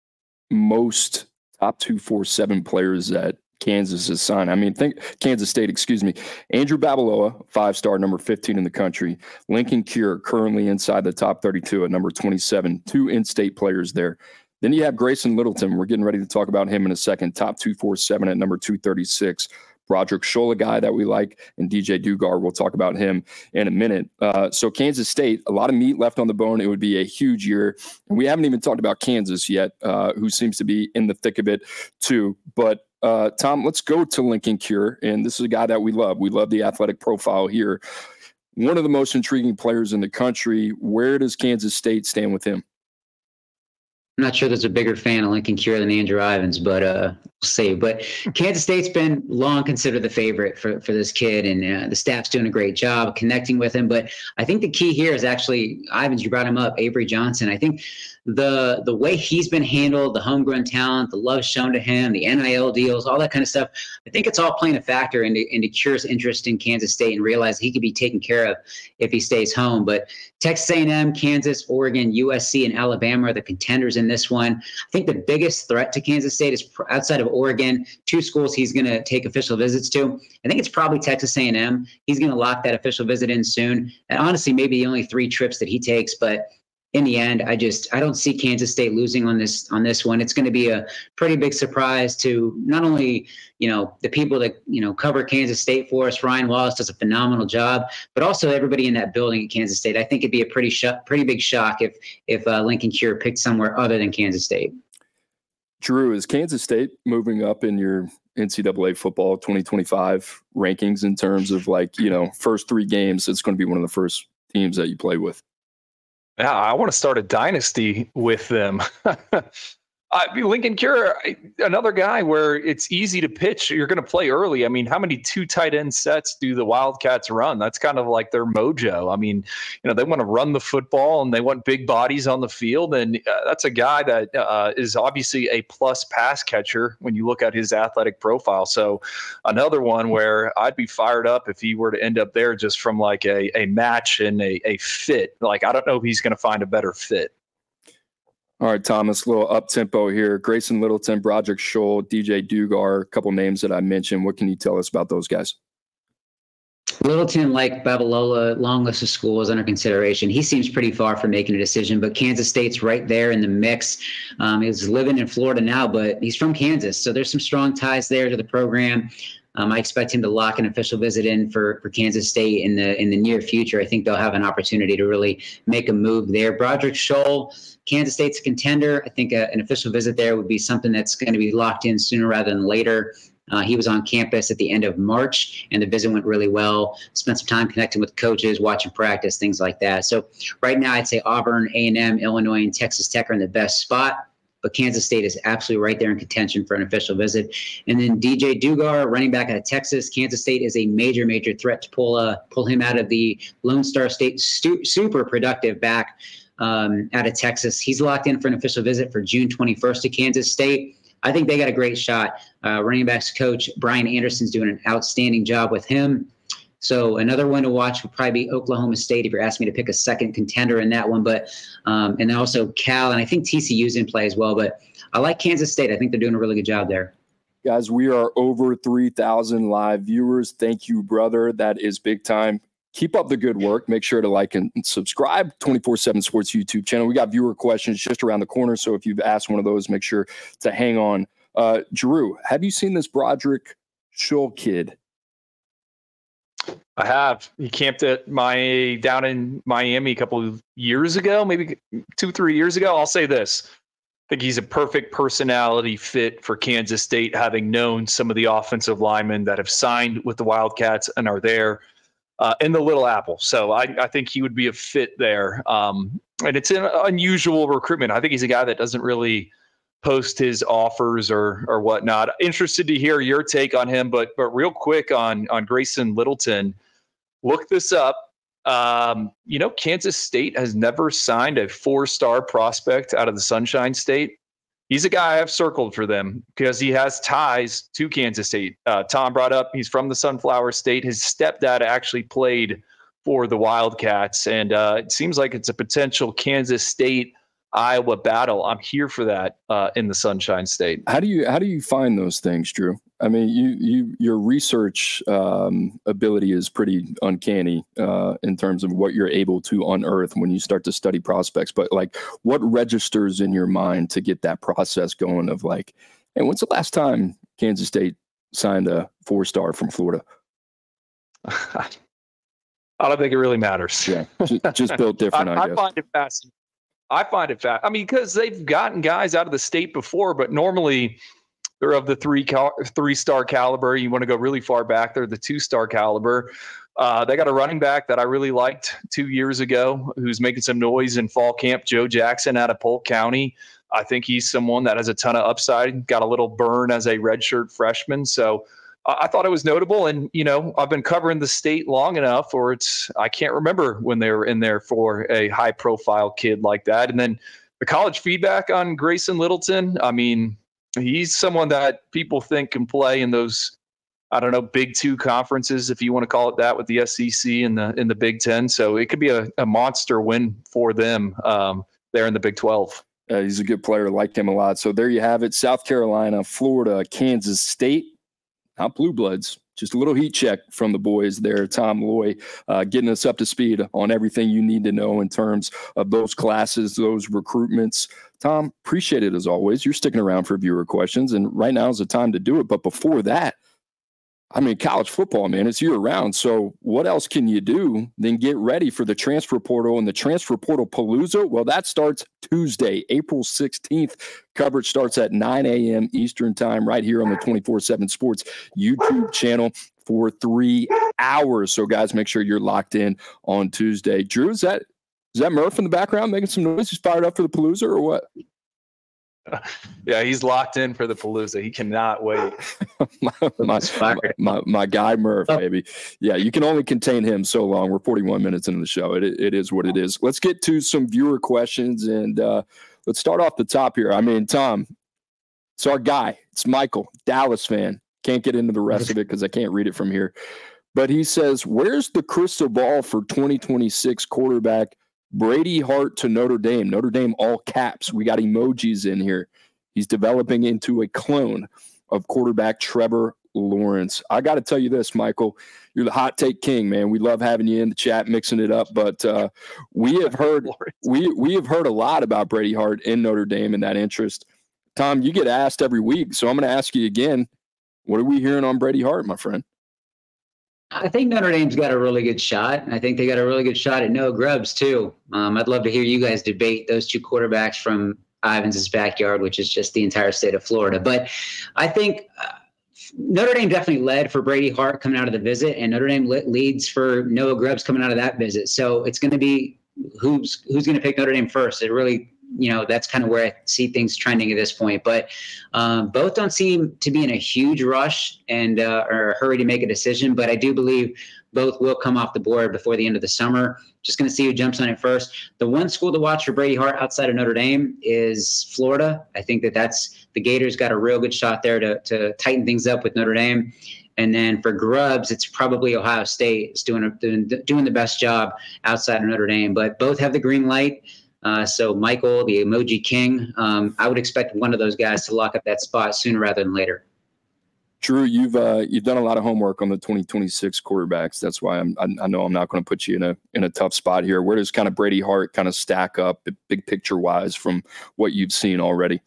most top two, four, seven players that Kansas has signed. I mean, think Kansas State, excuse me. Andrew Babalola, five-star, number fifteen in the country. Lincoln Cure, currently inside the top thirty-two at number twenty-seven. Two in-state players there. Then you have Grayson Littleton. We're getting ready to talk about him in a second. Top two forty-seven at number two thirty-six. Broderick Scholl, a guy that we like, and D J Dugar. We'll talk about him in a minute. Uh, so Kansas State, a lot of meat left on the bone. It would be a huge year. And we haven't even talked about Kansas yet, uh, who seems to be in the thick of it too. But Uh, Tom, let's go to Lincoln Cure. And this is a guy that we love. We love the athletic profile here. One of the most intriguing players in the country. Where does Kansas State stand with him? I'm not sure there's a bigger fan of Lincoln Cure than Andrew Ivins, but uh, we'll see. But Kansas State's been long considered the favorite for, for this kid, and uh, the staff's doing a great job connecting with him. But I think the key here is actually, Ivins, you brought him up, Avery Johnson. I think the the way he's been handled, the homegrown talent, the love shown to him, the N I L deals, all that kind of stuff, I think it's all playing a factor into, into Cure's interest in Kansas State and realize he could be taken care of if he stays home. But Texas A and M, Kansas, Oregon, U S C, and Alabama are the contenders in this one. I think the biggest threat to Kansas State is outside of Oregon, two schools he's going to take official visits to. I think it's probably Texas A and M. He's going to lock that official visit in soon. And honestly, maybe the only three trips that he takes, but in the end, I just I don't see Kansas State losing on this on this one. It's going to be a pretty big surprise to not only, you know, the people that, you know, cover Kansas State for us. Ryan Wallace does a phenomenal job, but also everybody in that building at Kansas State. I think it'd be a pretty sh- pretty big shock if if uh, Lincoln Cure picked somewhere other than Kansas State. Drew, is Kansas State moving up in your N C double A football twenty twenty-five rankings in terms of, like, you know, first three games? It's going to be one of the first teams that you play with. Yeah, I want to start a dynasty with them. I mean, Lincoln Cure, another guy where it's easy to pitch. You're going to play early. I mean, how many two tight end sets do the Wildcats run? That's kind of like their mojo. I mean, you know, they want to run the football and they want big bodies on the field. And uh, that's a guy that uh, is obviously a plus pass catcher when you look at his athletic profile. So another one where I'd be fired up if he were to end up there just from like a, a match and a, a fit. Like, I don't know if he's going to find a better fit. All right, Thomas, a little up-tempo here. Grayson Littleton, Broderick Scholl, D J Dugar, a couple names that I mentioned. What can you tell us about those guys? Littleton, like Babalola, long list of schools under consideration. He seems pretty far from making a decision, but Kansas State's right there in the mix. Um, he's living in Florida now, but he's from Kansas, so there's some strong ties there to the program. Um, I expect him to lock an official visit in for, for Kansas State in the in the near future. I think they'll have an opportunity to really make a move there. Broderick Scholl, Kansas State's a contender. I think a, an official visit there would be something that's going to be locked in sooner rather than later. Uh, he was on campus at the end of March, and the visit went really well. Spent some time connecting with coaches, watching practice, things like that. So right now I'd say Auburn, A and M, Illinois, and Texas Tech are in the best spot. But Kansas State is absolutely right there in contention for an official visit. And then D J Dugar, running back out of Texas. Kansas State is a major, major threat to pull uh, pull him out of the Lone Star State stu- super productive back um, out of Texas. He's locked in for an official visit for June twenty-first to Kansas State. I think they got a great shot. Uh, running backs coach Brian Anderson's doing an outstanding job with him. So another one to watch would probably be Oklahoma State if you're asking me to pick a second contender in that one. But um, and then also Cal, and I think T C U's in play as well. But I like Kansas State. I think they're doing a really good job there. Guys, we are over three thousand live viewers. Thank you, brother. That is big time. Keep up the good work. Make sure to like and subscribe. twenty-four seven Sports YouTube channel. We got viewer questions just around the corner. So if you've asked one of those, make sure to hang on. Uh, Drew, have you seen this Broderick Scholl kid? I have. He camped at my down in Miami a couple of years ago, maybe two, three years ago. I'll say this. I think he's a perfect personality fit for Kansas State, having known some of the offensive linemen that have signed with the Wildcats and are there uh, in the Little Apple. So I, I think he would be a fit there. Um, and it's an unusual recruitment. I think he's a guy that doesn't really post his offers or or whatnot. Interested to hear your take on him, but but real quick on on Grayson Littleton. Look this up. Um, you know, Kansas State has never signed a four-star prospect out of the Sunshine State. He's a guy I've circled for them because he has ties to Kansas State. Uh, Tom brought up he's from the Sunflower State. His stepdad actually played for the Wildcats, and uh, it seems like it's a potential Kansas State Iowa battle. I'm here for that uh, in the Sunshine State. How do you how do you find those things, Drew? I mean, you you your research um, ability is pretty uncanny uh, in terms of what you're able to unearth when you start to study prospects. But like, what registers in your mind to get that process going of like, hey, when's the last time Kansas State signed a four star from Florida? I don't think it really matters. Yeah, just, just built different. I, I, I guess. find it fascinating. I find it fast. I mean, because they've gotten guys out of the state before, but normally they're of the three cal- three star caliber. You want to go really far back, they're the two star caliber. Uh, they got a running back that I really liked two years ago, who's making some noise in fall camp. Joe Jackson out of Polk County. I think he's someone that has a ton of upside. Got a little burn as a redshirt freshman, so I thought it was notable. And, you know, I've been covering the state long enough, or it's, I can't remember when they were in there for a high profile kid like that. And then the college feedback on Grayson Littleton. I mean, he's someone that people think can play in those, I don't know, Big Two conferences, if you want to call it that, with the S E C and the, in the Big Ten. So it could be a, a monster win for them um, there in the Big twelve. Uh, he's a good player. Liked him a lot. So there you have it. South Carolina, Florida, Kansas State. Not Blue Bloods, just a little heat check from the boys there. Tom Loy uh, getting us up to speed on everything you need to know in terms of those classes, those recruitments. Tom, appreciate it as always. You're sticking around for viewer questions, and right now is the time to do it. But before that, I mean, college football, man, it's year round. So what else can you do than get ready for the transfer portal and the transfer portal palooza? Well, that starts Tuesday, April sixteenth. Coverage starts at nine a.m. Eastern time right here on the twenty-four seven Sports YouTube channel for three hours. So, guys, make sure you're locked in on Tuesday. Drew, is that, is that Murph in the background making some noise? He's fired up for the palooza or what? Yeah, he's locked in for the Palooza. He cannot wait. my, my, my, my guy Murph, baby. Yeah, you can only contain him so long. We're forty-one minutes into the show. It, it is what it is. Let's get to some viewer questions, and uh, let's start off the top here. I mean, Tom, it's our guy. It's Michael, Dallas fan. Can't get into the rest of it because I can't read it from here. But he says, where's the crystal ball for twenty twenty-six quarterback Brady Hart to Notre Dame? Notre Dame all caps. We got emojis in here. He's developing into a clone of quarterback Trevor Lawrence. I got to tell you this, Michael, you're the hot take king, man. We love having you in the chat, mixing it up. But uh, we have heard we we have heard a lot about Brady Hart in Notre Dame and that interest. Tom, you get asked every week, so I'm going to ask you again. What are we hearing on Brady Hart, my friend? I think Notre Dame's got a really good shot. I think they got a really good shot at Noah Grubbs, too. Um, I'd love to hear you guys debate those two quarterbacks from Ivins' backyard, which is just the entire state of Florida. But I think uh, Notre Dame definitely led for Brady Hart coming out of the visit, and Notre Dame le- leads for Noah Grubbs coming out of that visit. So it's going to be who's who's going to pick Notre Dame first. It really, you know, that's kind of where I see things trending at this point. But um, both don't seem to be in a huge rush and uh, or a hurry to make a decision. But I do believe both will come off the board before the end of the summer. Just going to see who jumps on it first. The one school to watch for Brady Hart outside of Notre Dame is Florida. I think that that's the Gators got a real good shot there to to tighten things up with Notre Dame. And then for Grubbs, it's probably Ohio State is doing, a, doing doing the best job outside of Notre Dame. But both have the green light. Uh, so Michael, the emoji king, um, I would expect one of those guys to lock up that spot sooner rather than later. Drew, you've uh, you've done a lot of homework on the twenty twenty-six quarterbacks. That's why I'm, I, I know I'm not going to put you in a in a tough spot here. Where does kind of Brady Hart kind of stack up, big picture wise, from what you've seen already?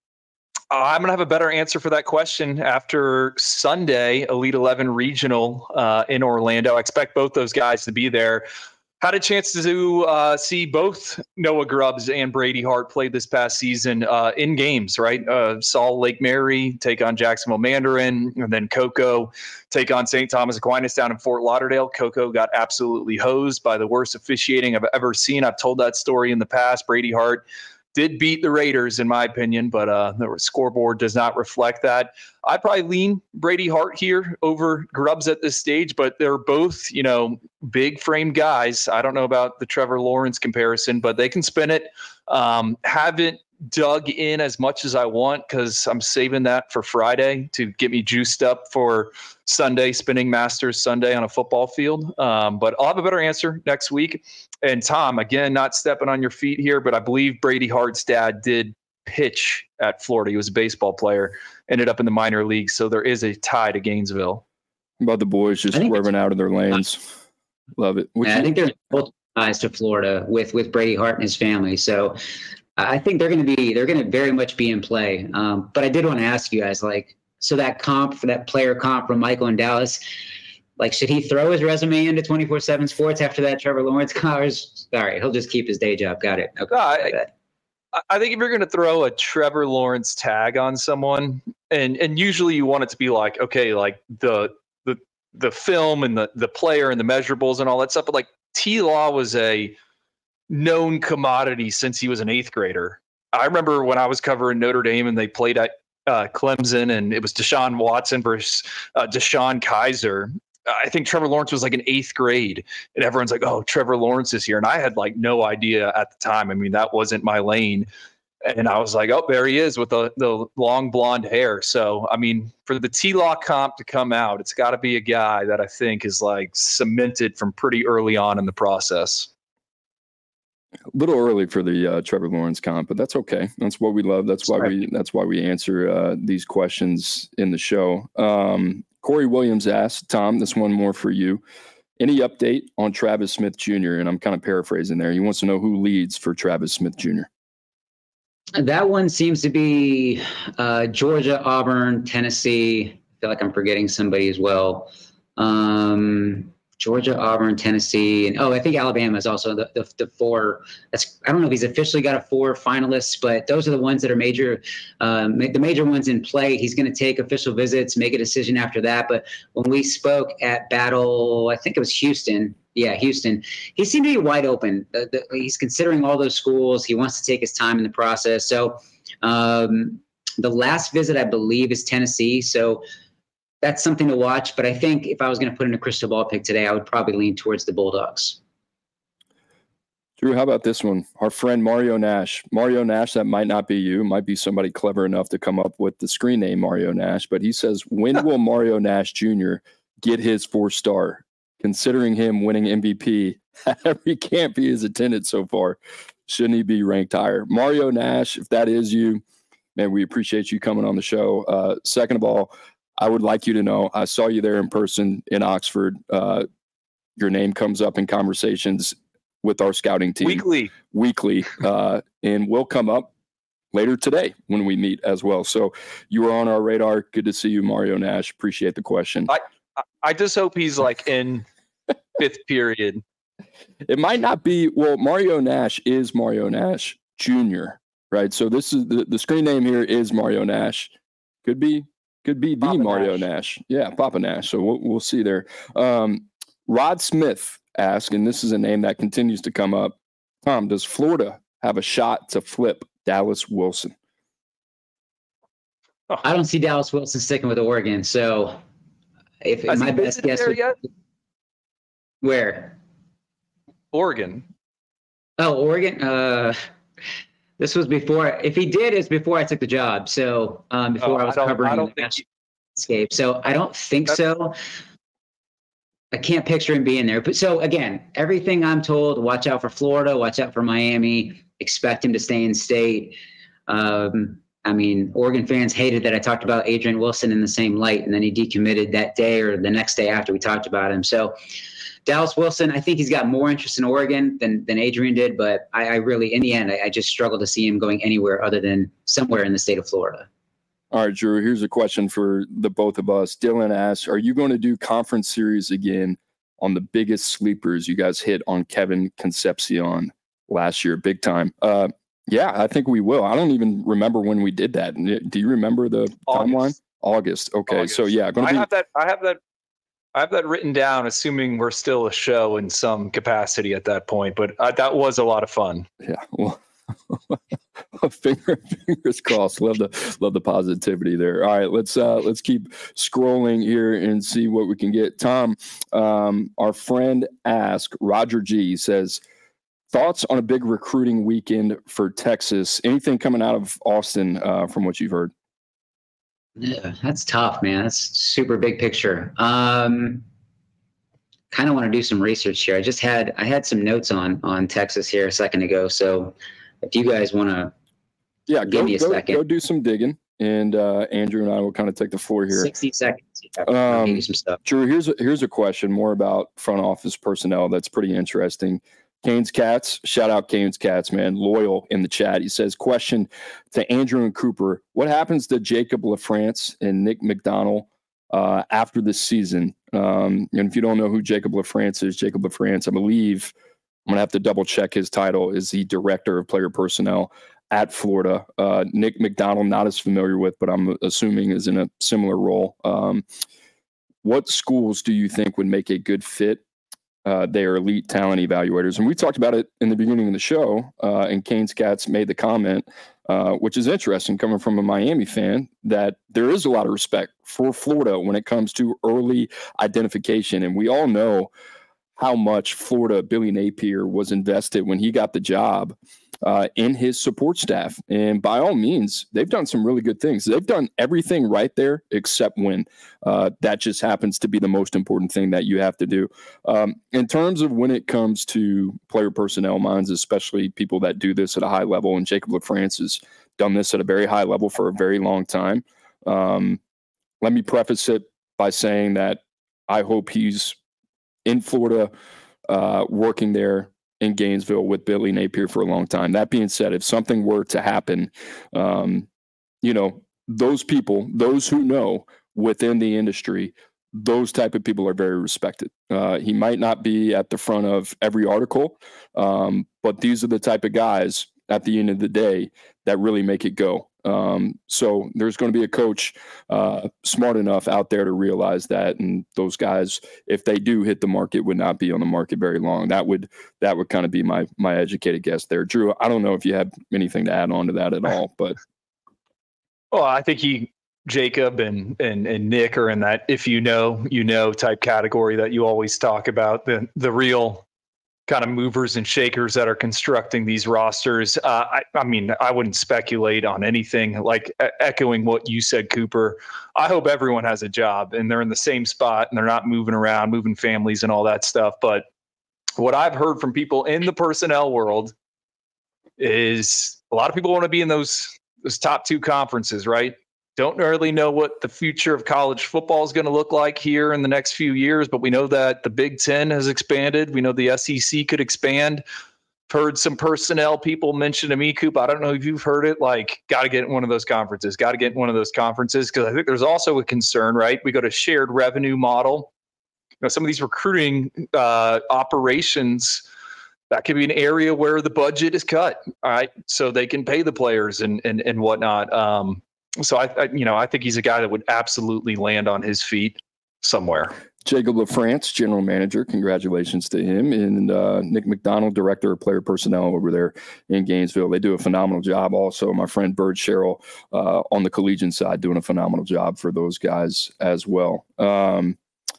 Uh, I'm going to have a better answer for that question after Sunday, Elite eleven Regional uh, in Orlando. I expect both those guys to be there. Had a chance to uh, see both Noah Grubbs and Brady Hart play this past season uh, in games, right? Uh, saw Lake Mary take on Jacksonville Mandarin, and then Coco take on Saint Thomas Aquinas down in Fort Lauderdale. Coco got absolutely hosed by the worst officiating I've ever seen. I've told that story in the past. Brady Hart did beat the Raiders, in my opinion, but uh, the scoreboard does not reflect that. I'd probably lean Brady Hart here over Grubbs at this stage, but they're both, you know, big frame guys. I don't know about the Trevor Lawrence comparison, but they can spin it. Um, haven't dug in as much as I want because I'm saving that for Friday to get me juiced up for Sunday, Spinning Masters Sunday on a football field. Um, but I'll have a better answer next week. And Tom, again, not stepping on your feet here, but I believe Brady Hart's dad did pitch at Florida. He was a baseball player, ended up in the minor leagues. So there is a tie to Gainesville. How about the boys just swerving out of their lanes? Love it. Yeah, I think they're both ties to Florida with, with Brady Hart and his family. So I think they're going to be, they're going to very much be in play. Um, but I did want to ask you guys, like, so that comp for that player comp from Michael in Dallas, like, should he throw his resume into twenty-four seven Sports after that Trevor Lawrence cars? Sorry, he'll just keep his day job. Got it. Okay. No, I, I think if you're going to throw a Trevor Lawrence tag on someone, and and usually you want it to be like, okay, like the the the film and the the player and the measurables and all that stuff, but like T-Law was a known commodity since he was an eighth grader. I remember when I was covering Notre Dame and they played at uh, Clemson, and it was Deshaun Watson versus uh, Deshaun Kaiser. I think Trevor Lawrence was like in eighth grade, and everyone's like, oh, Trevor Lawrence is here. And I had like no idea at the time. I mean, that wasn't my lane. And I was like, oh, there he is with the, the long blonde hair. So, I mean, for the T-Law comp to come out, it's got to be a guy that I think is like cemented from pretty early on in the process. A little early for the uh, Trevor Lawrence comp, but that's okay. That's what we love. That's why we that's why we answer uh, these questions in the show. Um, Corey Williams asked, Tom, this one more for you. Any update on Travis Smith Junior? And I'm kind of paraphrasing there. He wants to know who leads for Travis Smith Junior That one seems to be uh, Georgia, Auburn, Tennessee. I feel like I'm forgetting somebody as well. Um, Georgia, Auburn, Tennessee, and oh, I think Alabama is also the, the the four. That's I don't know if he's officially got a four finalists, but those are the ones that are major, um, the major ones in play. He's going to take official visits, make a decision after that. But when we spoke at Battle, I think it was Houston. Yeah, Houston. He seemed to be wide open. The, the, he's considering all those schools. He wants to take his time in the process. So um, the last visit, I believe, is Tennessee. So that's something to watch. But I think if I was going to put in a crystal ball pick today, I would probably lean towards the Bulldogs. Drew, how about this one? Our friend Mario Nash. Mario Nash, that might not be you. Might be somebody clever enough to come up with the screen name Mario Nash. But he says, when will Mario Nash Junior get his four-star? Considering him winning M V P at every camp he has attended so far, shouldn't he be ranked higher? Mario Nash, if that is you, man, we appreciate you coming on the show. Uh, second of all, I would like you to know, I saw you there in person in Oxford. Uh, your name comes up in conversations with our scouting team. Weekly. Weekly. Uh, and will come up later today when we meet as well. So you were on our radar. Good to see you, Mario Nash. Appreciate the question. I, I just hope he's like in fifth period. It might not be. Well, Mario Nash is Mario Nash Junior, right? So this is the, the screen name here is Mario Nash. Could be, could be the Papa Mario Nash. Nash. Yeah, Papa Nash. So we'll, we'll see there. Um, Rod Smith asked, and this is a name that continues to come up. Tom, does Florida have a shot to flip Dallas Wilson? I don't see Dallas Wilson sticking with Oregon. So if Has my he best visited guess there would, yet? Where? Oregon. Oh, Oregon. Uh, this was before. If he did, it's before I took the job. So um, before Oh, I was I don't- covering I don't the think he- landscape. So I don't think That's- so. I can't picture him being there. But so again, everything I'm told, watch out for Florida, watch out for Miami, expect him to stay in state. Um, I mean, Oregon fans hated that I talked about Adrian Wilson in the same light, and then he decommitted that day or the next day after we talked about him. So Dallas Wilson, I think he's got more interest in Oregon than than Adrian did, but I, I really, in the end, I, I just struggle to see him going anywhere other than somewhere in the state of Florida. All right, Drew, here's a question for the both of us. Dylan asks, are you going to do conference series again on the biggest sleepers you guys hit on Kevin Concepcion last year? Big time. Uh, yeah, I think we will. I don't even remember when we did that. Do you remember the August. timeline? August. Okay, August. so yeah. Gonna I be, have that. I have that. I have that written down, assuming we're still a show in some capacity at that point. But uh, that was a lot of fun. Yeah, well, finger, fingers crossed. Love the love the positivity there. All right, let's uh, let's keep scrolling here and see what we can get. Tom, um, our friend asked, Roger G says, thoughts on a big recruiting weekend for Texas? Anything coming out of Austin uh, from what you've heard? Yeah, that's tough, man. That's super big picture. Um, kind of want to do some research here. I just had I had some notes on on Texas here a second ago. So if you guys want to, yeah, give go, me a go, second. go do some digging, and uh, Andrew and I will kind of take the floor here. sixty seconds. I'll Um, give you some stuff. Drew, here's a, here's a question more about front office personnel that's pretty interesting. Canes Cats, shout out Canes Cats, man. Loyal in the chat. He says, question to Andrew and Cooper. What happens to Jacob LaFrance and Nick McDonald uh, after this season? Um, and if you don't know who Jacob LaFrance is, Jacob LaFrance, I believe, I'm going to have to double check his title, is the director of player personnel at Florida. Uh, Nick McDonald, not as familiar with, but I'm assuming is in a similar role. Um, what schools do you think would make a good fit? Uh, they are elite talent evaluators. And we talked about it in the beginning of the show, uh, and Canes Cats made the comment, uh, which is interesting coming from a Miami fan, that there is a lot of respect for Florida when it comes to early identification. And we all know how much Florida, Billy Napier, was invested when he got the job uh, in his support staff. And by all means, they've done some really good things. They've done everything right there except win. Uh, that just happens to be the most important thing that you have to do. Um, in terms of when it comes to player personnel minds, especially people that do this at a high level, and Jacob LaFrance has done this at a very high level for a very long time. Um, let me preface it by saying that I hope he's in Florida, uh, working there in Gainesville with Billy Napier for a long time. That being said, if something were to happen, um, you know, those people, those who know within the industry, those type of people are very respected. Uh, he might not be at the front of every article, um, but these are the type of guys at the end of the day that really make it go. Um, so there's going to be a coach uh, smart enough out there to realize that, and those guys, if they do hit the market, would not be on the market very long. That would that would kind of be my my educated guess there. Drew, I don't know if you have anything to add on to that at all, but well, I think he Jacob and and and Nick are in that if you know you know type category that you always talk about, the the real kind of movers and shakers that are constructing these rosters. Uh, I, I mean, I wouldn't speculate on anything. Like e- echoing what you said, Cooper, I hope everyone has a job and they're in the same spot and they're not moving around, moving families and all that stuff. But what I've heard from people in the personnel world is a lot of people want to be in those those top two conferences, right? Don't really know what the future of college football is going to look like here in the next few years, but we know that the Big Ten has expanded. We know the S E C could expand. Heard some personnel people mention to me, Coop, I don't know if you've heard it, like, got to get in one of those conferences, got to get in one of those conferences, because I think there's also a concern, right? We go to shared revenue model. You know, some of these recruiting uh, operations, that could be an area where the budget is cut, all right, so they can pay the players and and, and whatnot. Um, so, I, I, you know, I think he's a guy that would absolutely land on his feet somewhere. Jacob LaFrance, general manager, congratulations to him. And uh, Nick McDonald, director of player personnel over there in Gainesville. They do a phenomenal job. Also, my friend Bird Sherrill uh, on the collegiate side doing a phenomenal job for those guys as well. Um,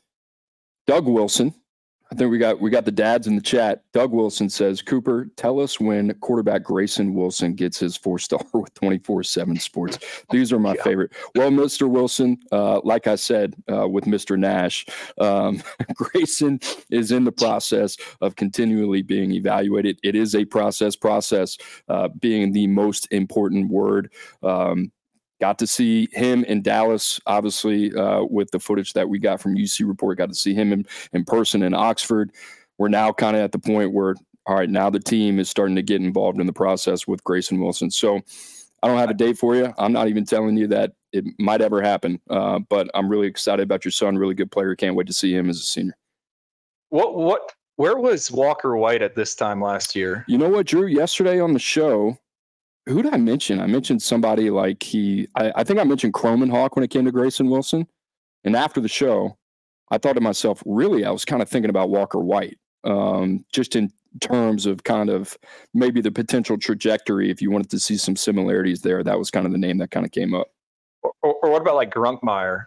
Doug Wilson. I think we got we got the dads in the chat. Doug Wilson says, Cooper, tell us when quarterback Grayson Wilson gets his four-star with twenty-four seven Sports. These are my yeah. favorite. Well, Mister Wilson, uh, like I said uh, with Mister Nash, um, Grayson is in the process of continually being evaluated. It is a process, process uh, being the most important word. Um, Got to see him in Dallas, obviously, uh, with the footage that we got from U C Report. Got to see him in, in person in Oxford. We're now kind of at the point where, all right, now the team is starting to get involved in the process with Grayson Wilson. So I don't have a date for you. I'm not even telling you that it might ever happen, uh, but I'm really excited about your son. Really good player. Can't wait to see him as a senior. What, what, where was Walker White at this time last year? You know what, Drew? Yesterday on the show, who did I mention? I mentioned somebody like he – I think I mentioned Cromanhawk when it came to Grayson Wilson. And after the show, I thought to myself, really, I was kind of thinking about Walker White, um, just in terms of kind of maybe the potential trajectory. If you wanted to see some similarities there, that was kind of the name that kind of came up. Or, or what about like Grunkmeyer?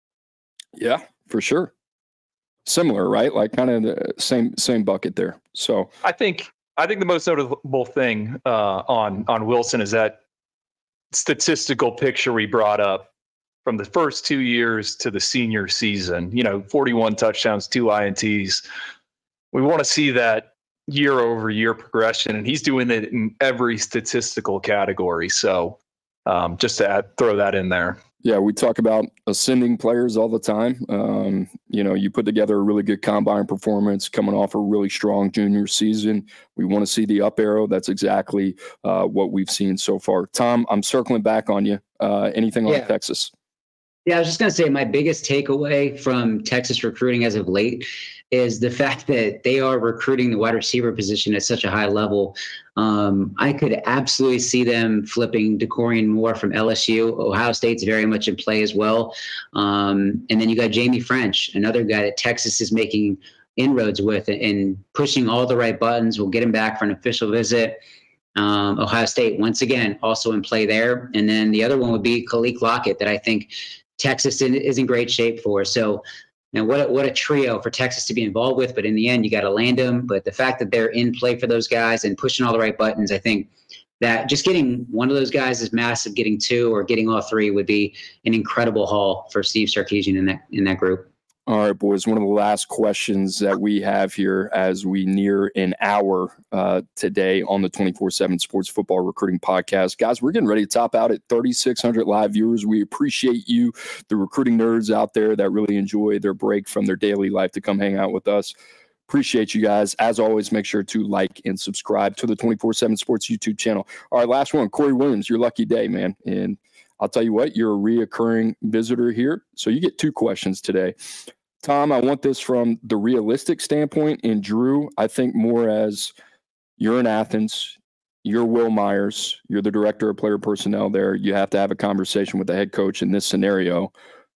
Yeah, for sure. Similar, right? Like kind of the same same bucket there. So I think – I think the most notable thing uh, on on Wilson is that statistical picture we brought up from the first two years to the senior season. You know, forty-one touchdowns, two I N Ts. We want to see that year over year progression, and he's doing it in every statistical category. So um, just to add, throw that in there. Yeah, we talk about ascending players all the time. Um, you know, you put together a really good combine performance coming off a really strong junior season. We want to see the up arrow. That's exactly uh, what we've seen so far. Tom, I'm circling back on you. Uh, anything yeah. on Texas? Yeah, I was just going to say my biggest takeaway from Texas recruiting as of late is the fact that they are recruiting the wide receiver position at such a high level. Um, I could absolutely see them flipping DeCorian Moore from L S U. Ohio State's very much in play as well. Um, and then you got Jamie French, another guy that Texas is making inroads with and pushing all the right buttons. We'll get him back for an official visit. Um, Ohio State, once again, also in play there. And then the other one would be Khalil Lockett that I think Texas is in great shape for. So, and what a, what a trio for Texas to be involved with. But in the end, you got to land them. But the fact that they're in play for those guys and pushing all the right buttons, I think that just getting one of those guys is massive. Getting two or getting all three would be an incredible haul for Steve Sarkisian in that in that group. All right, boys, one of the last questions that we have here as we near an hour uh, today on the twenty-four seven Sports Football Recruiting Podcast. Guys, we're getting ready to top out at thirty-six hundred live viewers. We appreciate you, the recruiting nerds out there that really enjoy their break from their daily life to come hang out with us. Appreciate you guys. As always, make sure to like and subscribe to the twenty-four seven Sports YouTube channel. All right, last one, Corey Williams, your lucky day, man. And I'll tell you what, you're a reoccurring visitor here, so you get two questions today. Tom, I want this from the realistic standpoint, and Drew, I think more as you're in Athens, you're Will Myers, you're the director of player personnel there. You have to have a conversation with the head coach in this scenario.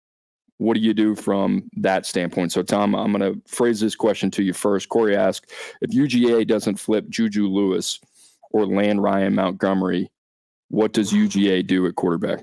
What do you do from that standpoint? So, Tom, I'm going to phrase this question to you first. Corey asked, if U G A doesn't flip Juju Lewis or land Ryan Montgomery, what does U G A do at quarterback?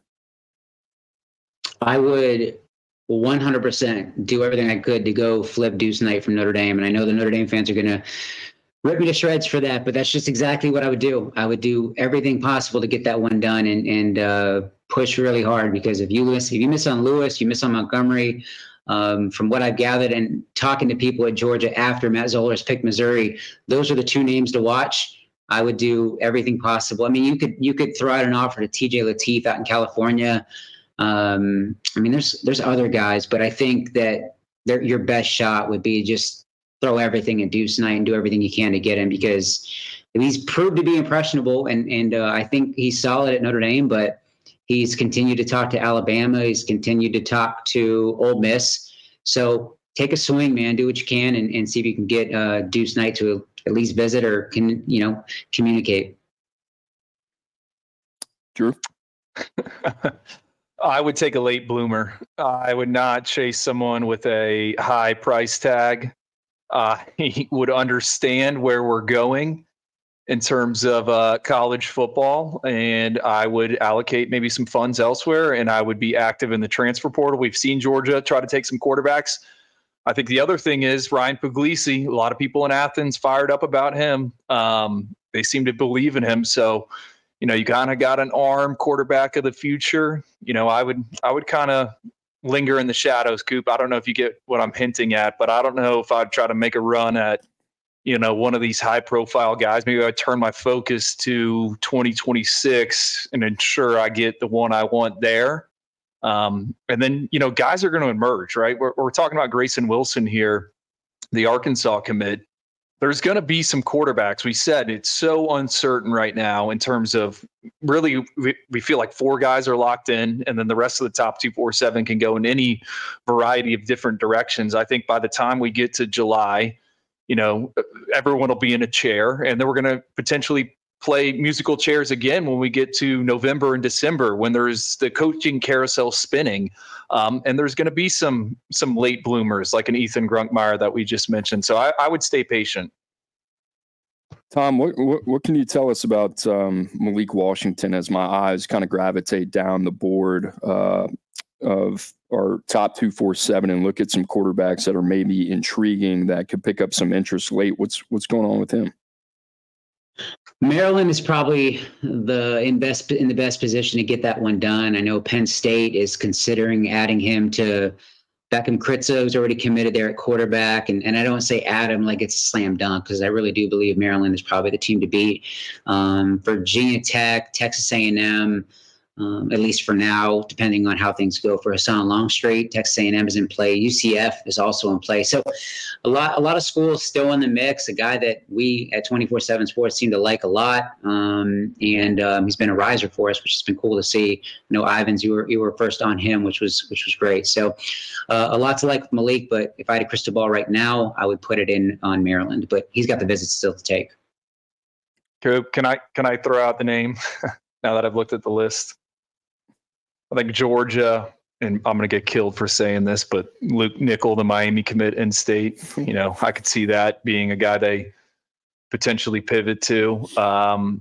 I would one hundred percent do everything I could to go flip Deuce Knight from Notre Dame. And I know the Notre Dame fans are going to rip me to shreds for that, but that's just exactly what I would do. I would do everything possible to get that one done and, and uh, push really hard, because if you miss, if you miss on Lewis, you miss on Montgomery. Um, from what I've gathered and talking to people at Georgia after Matt Zollers picked Missouri, those are the two names to watch. I would do everything possible. I mean, you could you could throw out an offer to T J Lateef out in California. Um, I mean, there's there's other guys, but I think that your best shot would be just throw everything at Deuce Knight and do everything you can to get him, because he's proved to be impressionable, and and uh, I think he's solid at Notre Dame, but he's continued to talk to Alabama. He's continued to talk to Ole Miss. So take a swing, man. Do what you can, and, and see if you can get uh, Deuce Knight to at least visit or can you know communicate. Drew? I would take a late bloomer. I would not chase someone with a high price tag. Uh, he would understand where we're going in terms of uh, college football, and I would allocate maybe some funds elsewhere, and I would be active in the transfer portal. We've seen Georgia try to take some quarterbacks. I think the other thing is Ryan Puglisi. A lot of people in Athens fired up about him. Um, they seem to believe in him. So, you know, you kind of got an arm quarterback of the future. You know, I would I would kind of linger in the shadows, Coop. I don't know if you get what I'm hinting at, but I don't know if I'd try to make a run at, you know, one of these high profile guys. Maybe I'd turn my focus to twenty twenty-six and ensure I get the one I want there. Um, and then, you know, guys are going to emerge, right? We're, we're talking about Grayson Wilson here, the Arkansas commit. There's going to be some quarterbacks. We said it's so uncertain right now in terms of really, we, we feel like four guys are locked in, and then the rest of the top two, four, seven can go in any variety of different directions. I think by the time we get to July, you know, everyone will be in a chair, and then we're going to potentially play musical chairs again when we get to November and December, when there's the coaching carousel spinning. Um, and there's going to be some some late bloomers like an Ethan Grunkmeyer that we just mentioned. So I, I would stay patient. Tom, what, what what can you tell us about um, Malik Washington as my eyes kind of gravitate down the board uh, of our top two, four, seven and look at some quarterbacks that are maybe intriguing that could pick up some interest late? What's what's going on with him? Maryland is probably the in best in the best position to get that one done. I know Penn State is considering adding him to Beckham Kritza, who's already committed there at quarterback. And, and I don't say add him like it's a slam dunk, because I really do believe Maryland is probably the team to beat. Um, Virginia Tech, Texas A and M, um, at least for now, depending on how things go for Hassan Longstreet. Texas A and M is in play. U C F is also in play. So a lot, a lot of schools still in the mix. A guy that we at twenty-four seven Sports seem to like a lot, um, and um, he's been a riser for us, which has been cool to see. You know, Ivans, you were you were first on him, which was which was great. So uh, a lot to like with Malik. But if I had a crystal ball right now, I would put it in on Maryland. But he's got the visits still to take. Can I can I throw out the name now that I've looked at the list? I think Georgia, and I'm going to get killed for saying this, but Luke Nickel, the Miami commit in state, you know, I could see that being a guy they potentially pivot to. Um,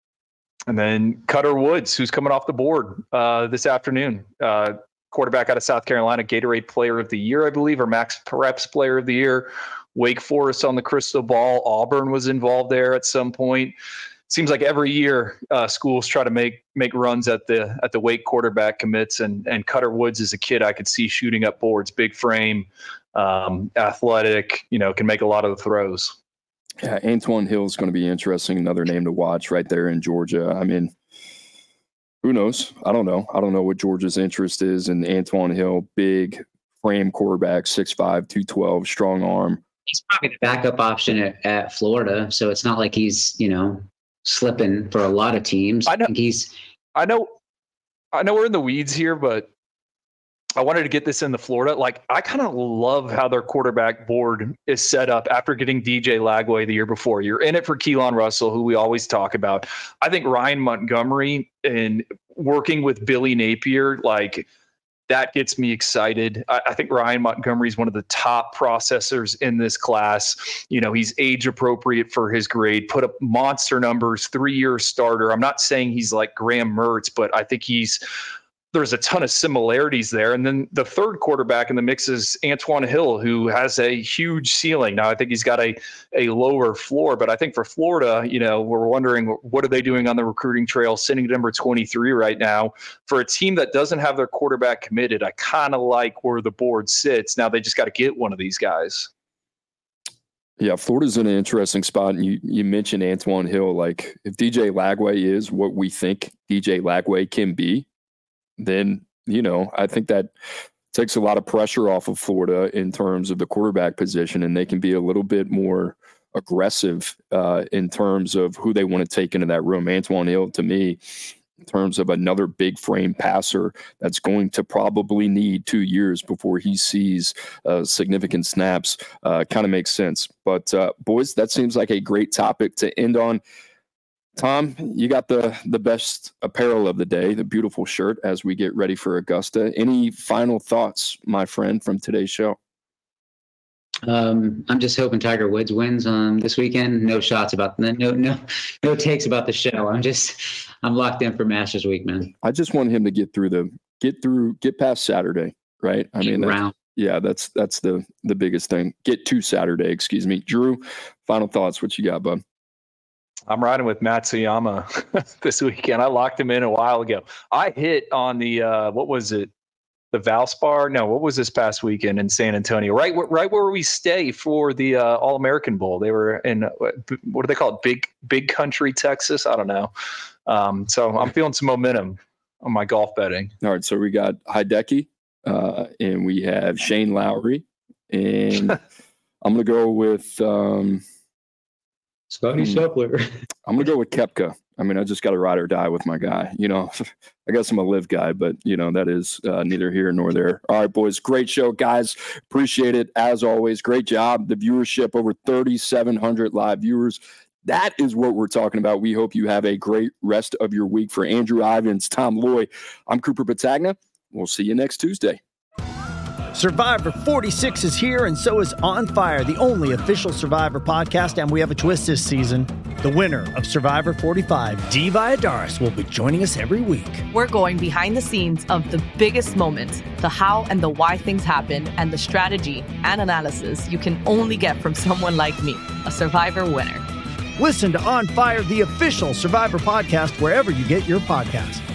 and then Cutter Woods, who's coming off the board uh, this afternoon, uh, quarterback out of South Carolina, Gatorade Player of the Year, I believe, or Max Preps Player of the Year. Wake Forest on the crystal ball. Auburn was involved there at some point. Seems like every year uh, schools try to make make runs at the at the Wake quarterback commits, and and Cutter Woods is a kid I could see shooting up boards, big frame, um, athletic, you know, can make a lot of the throws. Yeah, Antoine Hill is going to be interesting. Another name to watch right there in Georgia. I mean, who knows? I don't know. I don't know what Georgia's interest is in Antoine Hill, big frame quarterback, six five, two twelve, strong arm. He's probably the backup option at, at Florida, so it's not like he's, you know, slipping for a lot of teams. I know. I think he's. I know. I know we're in the weeds here, but I wanted to get this in the Florida. Like, I kind of love how their quarterback board is set up after getting D J Lagway the year before. You're in it for Keelan Russell, who we always talk about. I think Ryan Montgomery and working with Billy Napier, like, that gets me excited. I, I think Ryan Montgomery is one of the top processors in this class. You know, he's age appropriate for his grade, put up monster numbers, three-year starter. I'm not saying he's like Graham Mertz, but I think he's there's a ton of similarities there. And then the third quarterback in the mix is Antoine Hill, who has a huge ceiling. Now, I think he's got a, a lower floor, but I think for Florida, you know, we're wondering what are they doing on the recruiting trail, sitting at number twenty-three right now. For a team that doesn't have their quarterback committed, I kind of like where the board sits. Now they just got to get one of these guys. Yeah, Florida's in an interesting spot. And you, you mentioned Antoine Hill. Like, if D J Lagway is what we think D J Lagway can be, then you know, I think that takes a lot of pressure off of Florida in terms of the quarterback position, and they can be a little bit more aggressive uh, in terms of who they want to take into that room. Antwan Hill, to me, in terms of another big frame passer that's going to probably need two years before he sees uh, significant snaps, uh, kind of makes sense. But uh, boys, that seems like a great topic to end on. Tom, you got the the best apparel of the day, the beautiful shirt as we get ready for Augusta. Any final thoughts, my friend, from today's show? Um, I'm just hoping Tiger Woods wins on this weekend. No shots about no no no takes about the show. I'm just I'm locked in for Masters Week, man. I just want him to get through the get through get past Saturday, right? I mean, that's, yeah, that's that's the the biggest thing. Get to Saturday, excuse me. Drew, final thoughts. What you got, bud? I'm riding with Matsuyama this weekend. I locked him in a while ago. I hit on the uh, what was it? The Valspar? No, what was this past weekend in San Antonio? Right, right where we stay for the uh, All American Bowl. They were in what do they call it? Big, Big Country, Texas. I don't know. Um, so I'm feeling some momentum on my golf betting. All right, so we got Hideki, uh, and we have Shane Lowry, and I'm gonna go with um, Scotty Scheffler. I'm gonna go with Koepka. I mean, I just got to ride or die with my guy. You know, I guess I'm a live guy, but, you know, that is uh, neither here nor there. All right, boys, great show, guys. Appreciate it, as always. Great job. The viewership, over thirty-seven hundred live viewers. That is what we're talking about. We hope you have a great rest of your week. For Andrew Ivins, Tom Loy, I'm Cooper Patagna. We'll see you next Tuesday. Survivor forty-six is here, and so is On Fire, the only official Survivor podcast, and we have a twist this season. The winner of Survivor forty-five, Dee Valladares, will be joining us every week. We're going behind the scenes of the biggest moments, the how and the why things happen, and the strategy and analysis you can only get from someone like me, a Survivor winner. Listen to On Fire, the official Survivor podcast, wherever you get your podcasts.